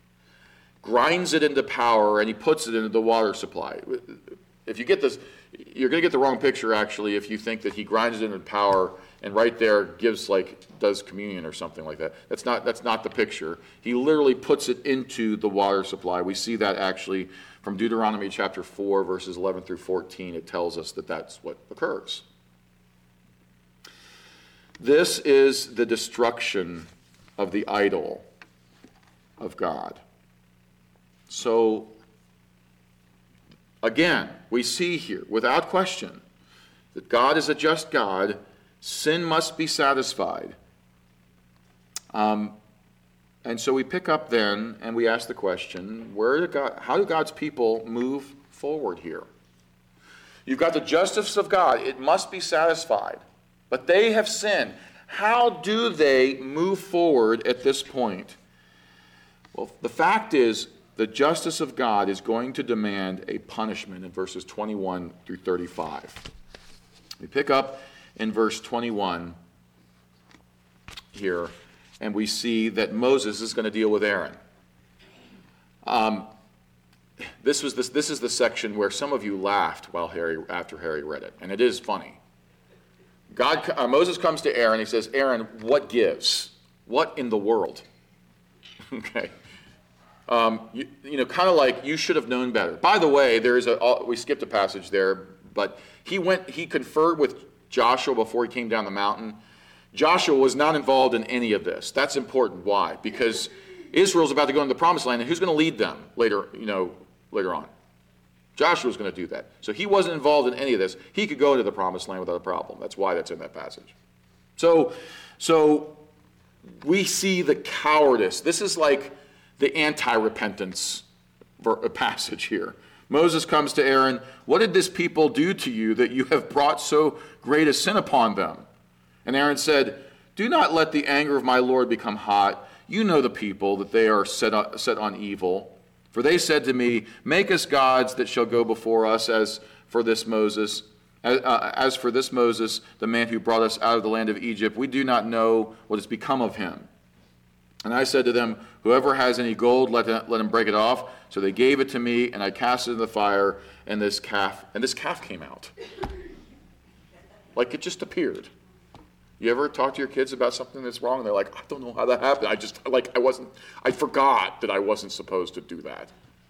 Grinds it into powder, and he puts it into the water supply. If you get this, you're going to get the wrong picture, actually, if you think that he grinds it into powder and right there gives, like, does communion or something like that. That's not, that's not the picture. He literally puts it into the water supply. We see that, actually, from Deuteronomy chapter four, verses eleven through fourteen. It tells us that that's what occurs. This is the destruction of the idol of God. So, again, we see here, without question, that God is a just God. Sin must be satisfied. Um, and so we pick up then, and we ask the question, where did God, how do God's people move forward here? You've got the justice of God. It must be satisfied. But they have sinned. how do they move forward at this point? Well, the fact is, the justice of God is going to demand a punishment in verses twenty-one through thirty-five. We pick up in verse twenty-one here, and we see that Moses is going to deal with Aaron. Um, this was this. This is the section where some of you laughed while Harry after Harry read it, and it is funny. God, uh, Moses comes to Aaron. He says, "Aaron, what gives? What in the world?" Okay. Um, you, you know, kind of like you should have known better. By the way, there is a. We skipped a passage there, but he went. He conferred with Joshua before he came down the mountain. Joshua was not involved in any of this. That's important. Why? Because Israel's about to go into the promised land, and who's going to lead them later? You know, later on. Joshua's going to do that. So he wasn't involved in any of this. He could go into the promised land without a problem. That's why that's in that passage. So, so we see the cowardice. This is like the anti-repentance passage here. Moses comes to Aaron. What did this people do to you that you have brought so great a sin upon them? And Aaron said, do not let the anger of my Lord become hot. You know the people, that they are set on, set on evil. For they said to me, make us gods that shall go before us, as for this Moses, as, uh, as for this Moses, the man who brought us out of the land of Egypt. We do not know what has become of him. And I said to them, whoever has any gold, let him, let him break it off. So they gave it to me, and I cast it in the fire, and this calf, and this calf came out. Like it just appeared. You ever talk to your kids about something that's wrong, and they're like, I don't know how that happened. I just, like, I wasn't, I forgot that I wasn't supposed to do that.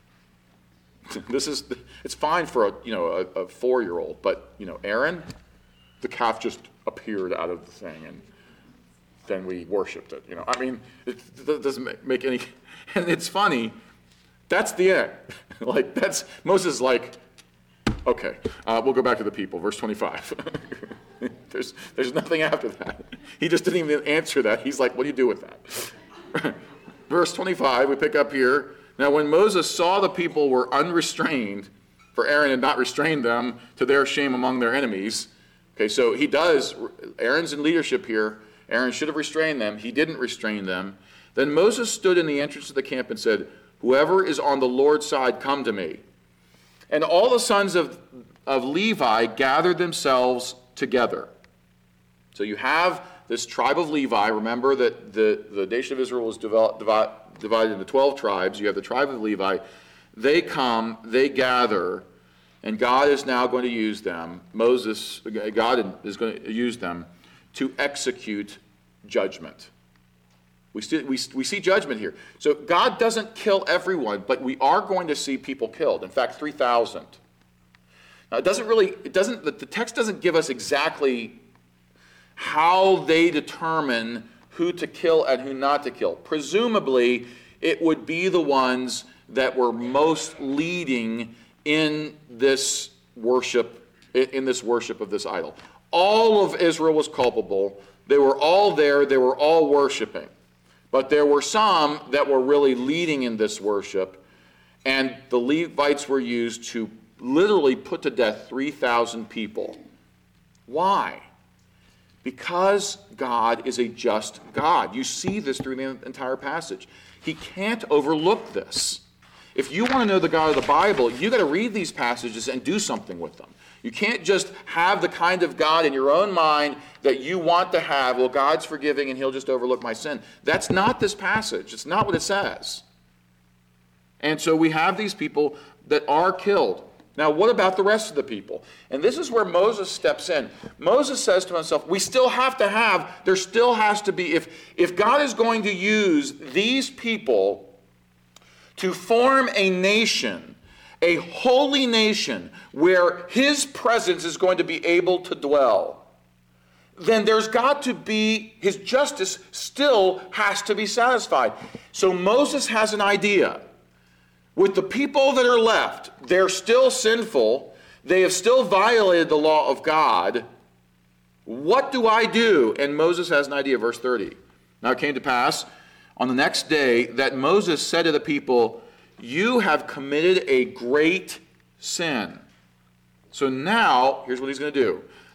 This is, it's fine for a, you know, a, a four-year-old, but, you know, Aaron, the calf just appeared out of the thing, and then we worshipped it. You know, I mean, it, it doesn't make any, and it's funny. That's the end. Like, that's, Moses is like, okay, uh, we'll go back to the people, verse twenty-five. there's, there's nothing after that. He just didn't even answer that. He's like, what do you do with that? Verse twenty-five, we pick up here. Now, when Moses saw the people were unrestrained, for Aaron had not restrained them to their shame among their enemies. Okay, so he does, Aaron's in leadership here. Aaron should have restrained them. He didn't restrain them. Then Moses stood in the entrance of the camp and said, whoever is on the Lord's side, come to me. And all the sons of, of Levi gathered themselves together. So you have this tribe of Levi. Remember that the, the nation of Israel was developed, divide, divided into twelve tribes. You have the tribe of Levi. They come, they gather, and God is now going to use them. Moses, God is going to use them to execute judgment. We see, we, we see judgment here. So God doesn't kill everyone, but we are going to see people killed. In fact, three thousand. Now, it doesn't really, it doesn't, the text doesn't give us exactly how they determine who to kill and who not to kill. Presumably, it would be the ones that were most leading in this worship, in this worship of this idol. All of Israel was culpable. They were all there. They were all worshiping. But there were some that were really leading in this worship, and the Levites were used to literally put to death three thousand people. Why? Because God is a just God. You see this through the entire passage. He can't overlook this. If you want to know the God of the Bible, you've got to read these passages and do something with them. You can't just have the kind of God in your own mind that you want to have. Well, God's forgiving and he'll just overlook my sin. That's not this passage. It's not what it says. And so we have these people that are killed. Now, what about the rest of the people? And this is where Moses steps in. Moses says to himself, we still have to have, there still has to be, if, if God is going to use these people to form a nation, a holy nation, where his presence is going to be able to dwell, then there's got to be, his justice still has to be satisfied. So Moses has an idea. With the people that are left, they're still sinful. They have still violated the law of God. What do I do? And Moses has an idea, verse thirty. Now it came to pass on the next day that Moses said to the people, you have committed a great sin. So now, here's what he's going to do.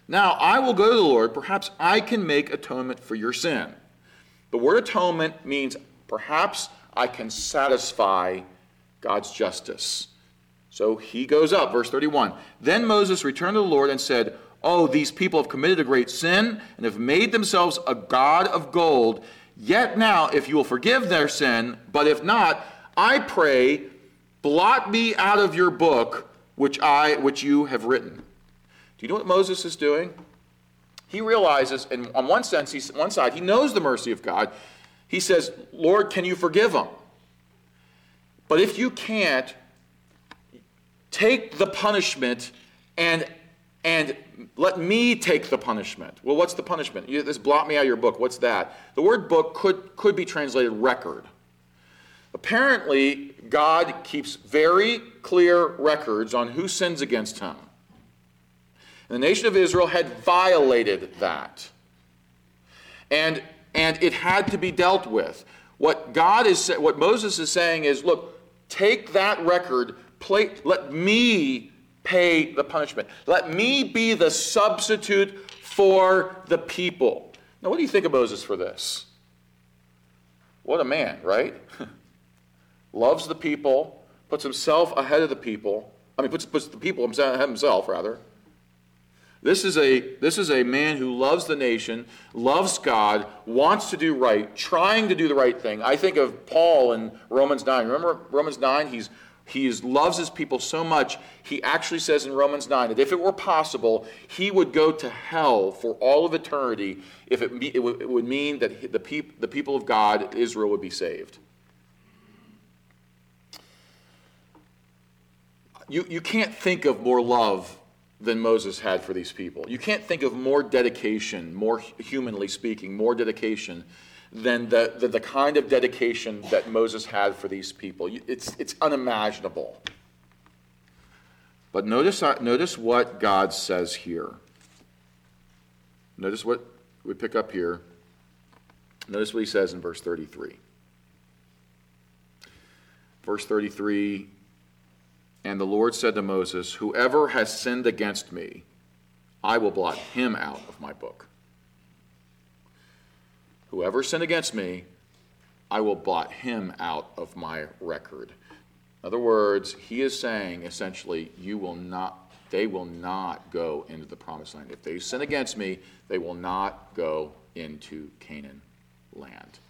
Now I will go to the Lord. Perhaps I can make atonement for your sin. The word atonement means perhaps I can satisfy God's justice. So he goes up, verse thirty-one. Then Moses returned to the Lord and said, Oh, these people have committed a great sin and have made themselves a god of gold. Yet now, if you will forgive their sin, but if not, I pray, blot me out of your book, which I, which you have written. Do you know what Moses is doing? He realizes, and on one sense, he's, one side, he knows the mercy of God. He says, Lord, can you forgive them? But if you can't, take the punishment and and let me take the punishment. Well, what's the punishment? You, this blot me out of your book. What's that? The word book could, could be translated record. Apparently, God keeps very clear records on who sins against him. And the nation of Israel had violated that. And, and it had to be dealt with. What God is, what Moses is saying is, look, take that record, play, let me pay the punishment. Let me be the substitute for the people. Now, what do you think of Moses for this? What a man, right? Loves the people, puts himself ahead of the people. I mean, puts, puts the people ahead of himself, rather. This is a this is a man who loves the nation, loves God, wants to do right, trying to do the right thing. I think of Paul in Romans nine. Remember Romans nine? He's He is, loves his people so much, he actually says in Romans nine that if it were possible, he would go to hell for all of eternity if it, it, would, it would mean that the, peop, the people of God, Israel, would be saved. You, you can't think of more love than Moses had for these people. You can't think of more dedication, more humanly speaking, more dedication than the, the, the kind of dedication that Moses had for these people. It's, it's unimaginable. But notice, notice what God says here. Notice what we pick up here. Notice what he says in verse thirty-three. Verse thirty-three, and the Lord said to Moses, whoever has sinned against me, I will blot him out of my book. Whoever sinned against me, I will blot him out of my record. In other words, he is saying, essentially, you will not, they will not go into the promised land. If they sin against me, they will not go into Canaan land.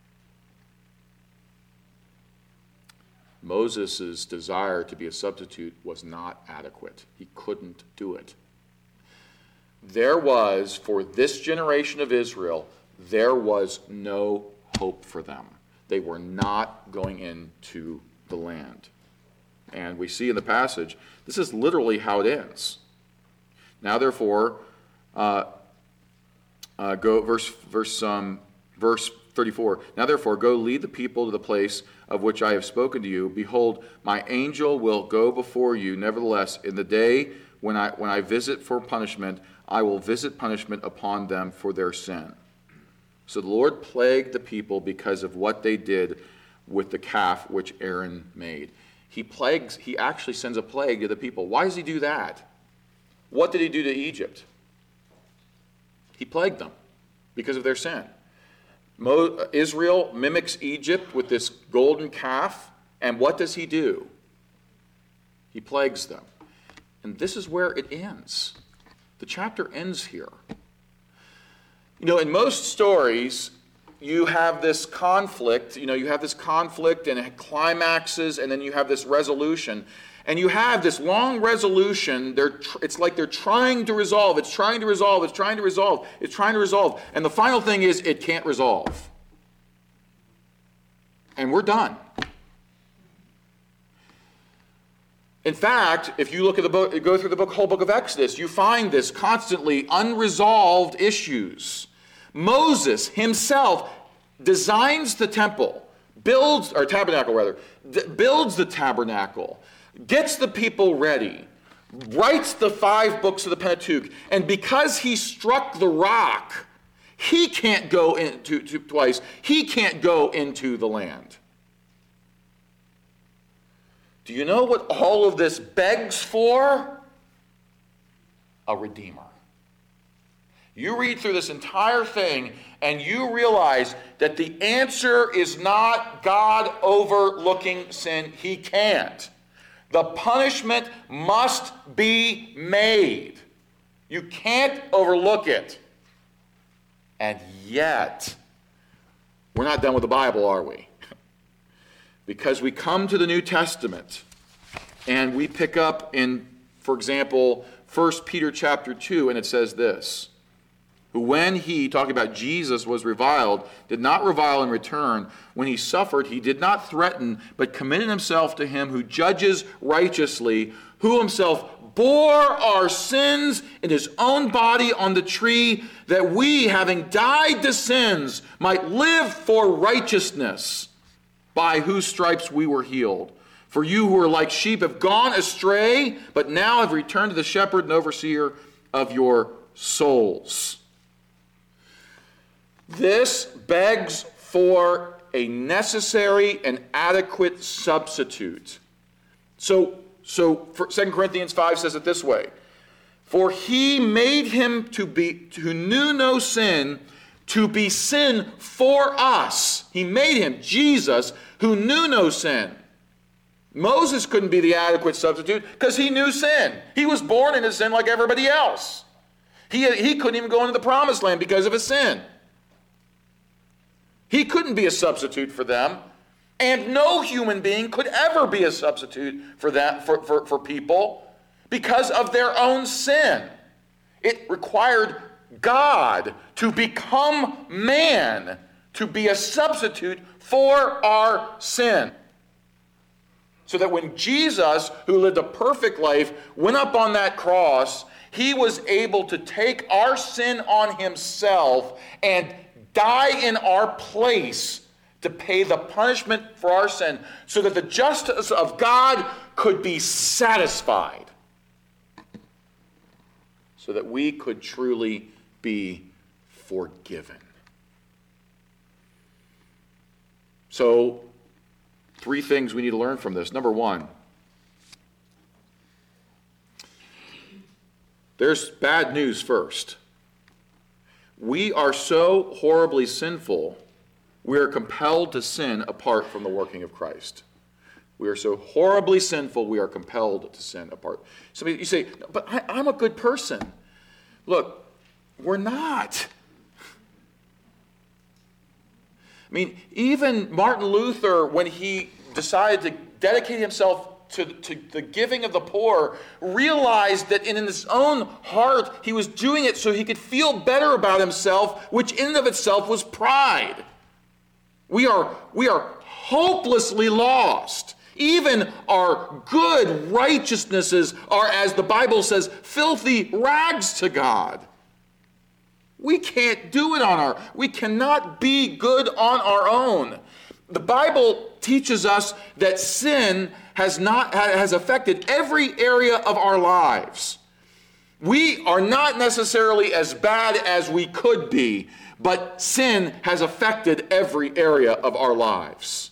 Moses' desire to be a substitute was not adequate. He couldn't do it. There was, for this generation of Israel, there was no hope for them. They were not going into the land. And we see in the passage, this is literally how it ends. Now, therefore, uh, uh, go verse verse um, verse thirty-four. Now, therefore, go lead the people to the place of which I have spoken to you. Behold, my angel will go before you. Nevertheless, in the day when I when I visit for punishment, I will visit punishment upon them for their sin. So the Lord plagued the people because of what they did with the calf which Aaron made. He plagues, he actually sends a plague to the people. Why does he do that? What did he do to Egypt? He plagued them because of their sin. Mo, Israel mimics Egypt with this golden calf, and what does he do? He plagues them. And this is where it ends. The chapter ends here. You know, in most stories, you have this conflict, you know, you have this conflict and it climaxes, and then you have this resolution. And you have this long resolution. They're tr- it's like they're trying to resolve. It's trying to resolve. It's trying to resolve. It's trying to resolve. And the final thing is, it can't resolve. And we're done. In fact, if you look at the book, go through the book, whole book of Exodus, you find this constantly unresolved issues. Moses himself designs the temple, builds, or tabernacle rather, d- builds the tabernacle, gets the people ready, writes the five books of the Pentateuch, and because he struck the rock, he can't go into to, twice. He can't go into the land. Do you know what all of this begs for? A redeemer. You read through this entire thing and you realize that the answer is not God overlooking sin. He can't. The punishment must be made. You can't overlook it. And yet, we're not done with the Bible, are we? Because we come to the New Testament and we pick up in, for example, First Peter chapter two, and it says this: who when he, talking about Jesus, was reviled, did not revile in return. When he suffered, he did not threaten, but committed himself to him who judges righteously, who himself bore our sins in his own body on the tree, that we, having died to sins, might live for righteousness, by whose stripes we were healed. For you who are like sheep have gone astray, but now have returned to the shepherd and overseer of your souls. This begs for a necessary and adequate substitute. So, so for Second Corinthians five says it this way: for he made him to be, who knew no sin, to be sin for us. He made him, Jesus, who knew no sin. Moses couldn't be the adequate substitute because he knew sin. He was born into sin like everybody else. He, he couldn't even go into the promised land because of his sin. He couldn't be a substitute for them. And no human being could ever be a substitute for that for, for, for people because of their own sin. It required God to become man to be a substitute for our sin. So that when Jesus, who lived a perfect life, went up on that cross, he was able to take our sin on himself and die in our place to pay the punishment for our sin, so that the justice of God could be satisfied, so that we could truly be forgiven. So, three things we need to learn from this. Number one, there's bad news first. We are so horribly sinful, we are compelled to sin apart from the working of Christ. We are so horribly sinful, we are compelled to sin apart. So you say, but I, I'm a good person. Look, we're not. I mean, even Martin Luther, when he decided to dedicate himself to, to the giving of the poor, realized that in his own heart he was doing it so he could feel better about himself, which in and of itself was pride. We are, we are hopelessly lost. Even our good righteousnesses are, as the Bible says, filthy rags to God. We can't do it on our, we cannot be good on our own. The Bible teaches us that sin has not has affected every area of our lives. We are not necessarily as bad as we could be, but sin has affected every area of our lives.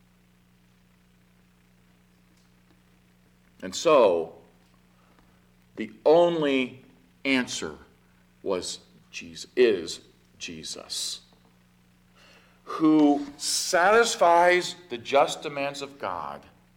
And so, the only answer was Jesus, is Jesus, who satisfies the just demands of God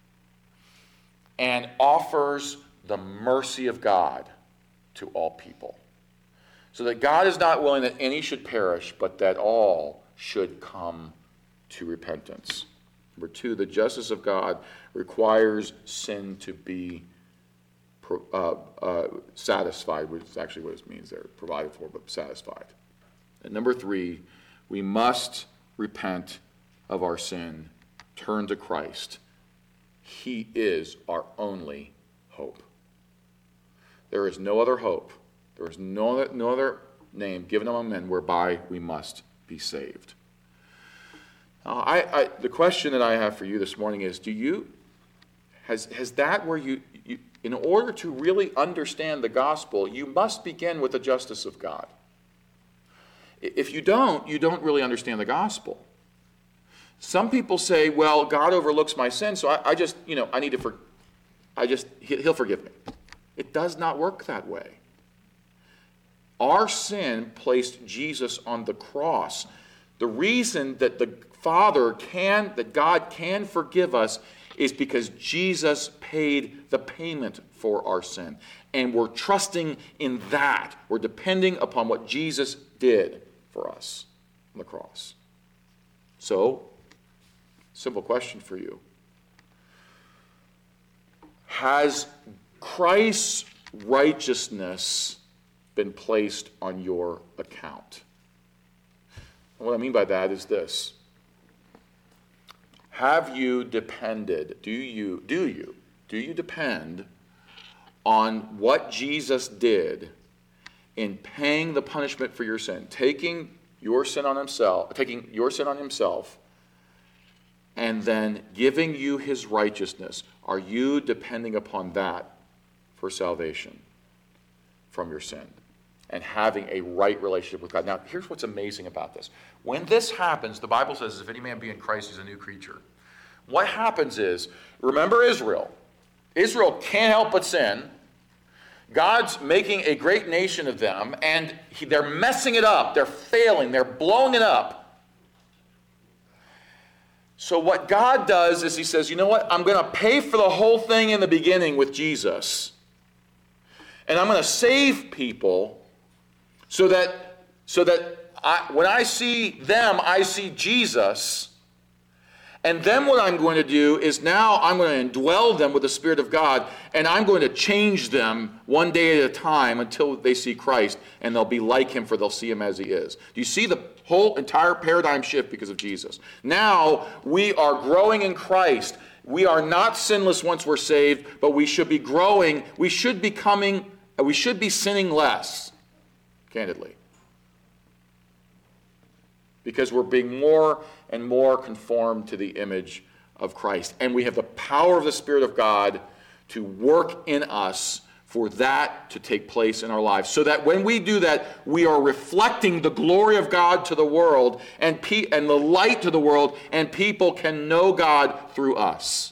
and offers the mercy of God to all people. So that God is not willing that any should perish, but that all should come to repentance. Number two, the justice of God requires sin to be uh, uh, satisfied, which is actually what it means there, provided for, but satisfied. And number three, we must repent of our sin, turn to Christ. He is our only hope. There is no other hope. There is no other, no other name given among men whereby we must be saved. Uh, I, I, the question that I have for you this morning is, do you, has, has that where you, you, in order to really understand the gospel, you must begin with the justice of God. If you don't, you don't really understand the gospel. Some people say, well, God overlooks my sin, so I, I just, you know, I need to, for, I just, he'll forgive me. It does not work that way. Our sin placed Jesus on the cross. The reason that the Father can, that God can forgive us is because Jesus paid the payment for our sin. And we're trusting in that. We're depending upon what Jesus did for us on the cross. So, simple question for you. Has Christ's righteousness been placed on your account? And what I mean by that is this. Have you depended, do you, do you, do you depend on what Jesus did in paying the punishment for your sin, taking your sin on himself, taking your sin on himself, and then giving you his righteousness? Are you depending upon that for salvation from your sin and having a right relationship with God? Now, here's what's amazing about this. When this happens, the Bible says, if any man be in Christ, he's a new creature. What happens is, remember Israel. Israel can't help but sin. God's making a great nation of them, and he, they're messing it up. They're failing. They're blowing it up. So what God does is he says, you know what? I'm going to pay for the whole thing in the beginning with Jesus. And I'm going to save people so that, so that I, when I see them, I see Jesus. And then what I'm going to do is now I'm going to indwell them with the Spirit of God, and I'm going to change them one day at a time until they see Christ, and they'll be like him, for they'll see him as he is. Do you see the whole entire paradigm shift because of Jesus? Now we are growing in Christ. We are not sinless once we're saved, but we should be growing. We should be coming, we should be sinning less, candidly. Because we're being more and more conformed to the image of Christ. And we have the power of the Spirit of God to work in us for that to take place in our lives. So that when we do that, we are reflecting the glory of God to the world and, pe- and the light to the world, and people can know God through us.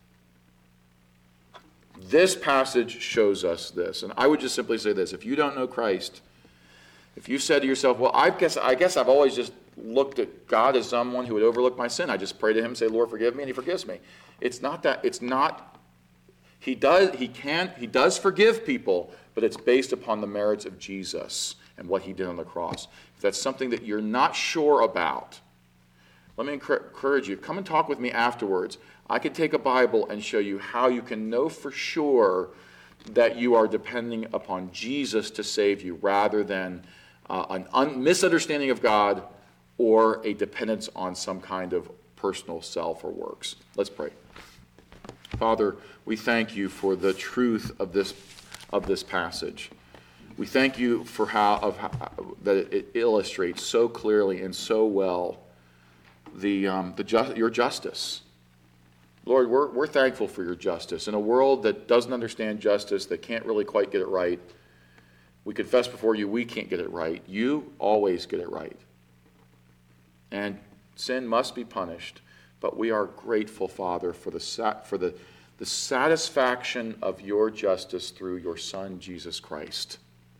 This passage shows us this. And I would just simply say this. If you don't know Christ, if you said to yourself, well, I guess, I guess I've always just looked at God as someone who would overlook my sin. I just pray to him and say, Lord, forgive me, and he forgives me. It's not that. It's not. He does, he can, he does forgive people, but it's based upon the merits of Jesus and what he did on the cross. If that's something that you're not sure about, let me encourage you, come and talk with me afterwards. I could take a Bible and show you how you can know for sure that you are depending upon Jesus to save you rather than uh, an un- misunderstanding of God or a dependence on some kind of personal self or works. Let's pray. Father, we thank you for the truth of this of this passage. We thank you for how of how, that it illustrates so clearly and so well the um, the just, your justice. Lord, we're we're thankful for your justice in a world that doesn't understand justice, that can't really quite get it right. We confess before you we can't get it right. You always get it right. And sin must be punished, but we are grateful, Father, for the for the, the satisfaction of your justice through your Son, Jesus Christ.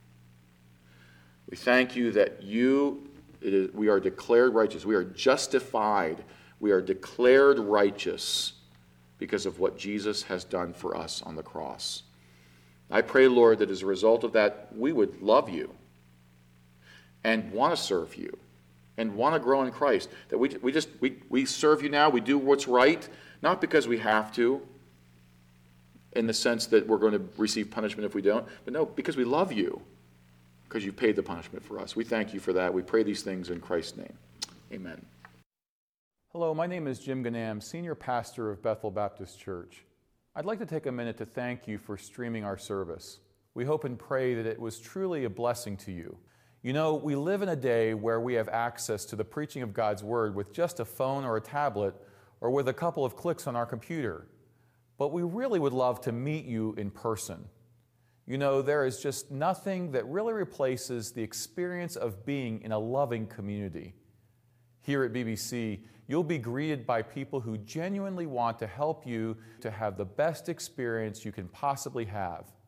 We thank you that you, it is, we are declared righteous. We are justified. We are declared righteous because of what Jesus has done for us on the cross. I pray, Lord, that as a result of that, we would love you and want to serve you and want to grow in Christ. That we we just we, we serve you now, we do what's right, not because we have to, in the sense that we're going to receive punishment if we don't, but no, because we love you, because you've paid the punishment for us. We thank you for that. We pray these things in Christ's name. Amen. Hello, my name is Jim Ganam, Senior Pastor of Bethel Baptist Church. I'd like to take a minute to thank you for streaming our service. We hope and pray that it was truly a blessing to you. You know, we live in a day where we have access to the preaching of God's Word with just a phone or a tablet or with a couple of clicks on our computer. But we really would love to meet you in person. You know, there is just nothing that really replaces the experience of being in a loving community. Here at B B C, you'll be greeted by people who genuinely want to help you to have the best experience you can possibly have.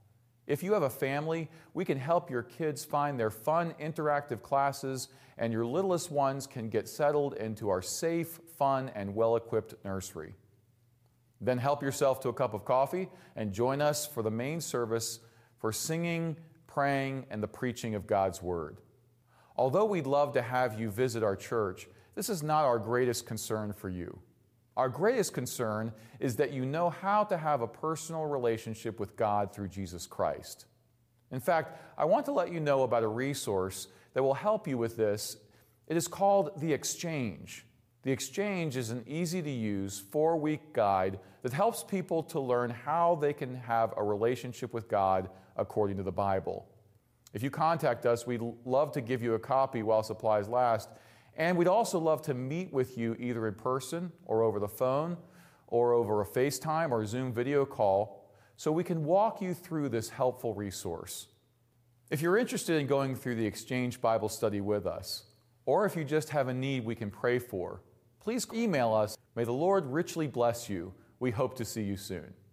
If you have a family, we can help your kids find their fun, interactive classes, and your littlest ones can get settled into our safe, fun, and well-equipped nursery. Then help yourself to a cup of coffee and join us for the main service for singing, praying, and the preaching of God's Word. Although we'd love to have you visit our church, this is not our greatest concern for you. Our greatest concern is that you know how to have a personal relationship with God through Jesus Christ. In fact, I want to let you know about a resource that will help you with this. It is called The Exchange. The Exchange is an easy-to-use four-week guide that helps people to learn how they can have a relationship with God according to the Bible. If you contact us, we'd love to give you a copy while supplies last, and we'd also love to meet with you either in person or over the phone or over a FaceTime or Zoom video call so we can walk you through this helpful resource. If you're interested in going through the Exchange Bible study with us, or if you just have a need we can pray for, please email us. May the Lord richly bless you. We hope to see you soon.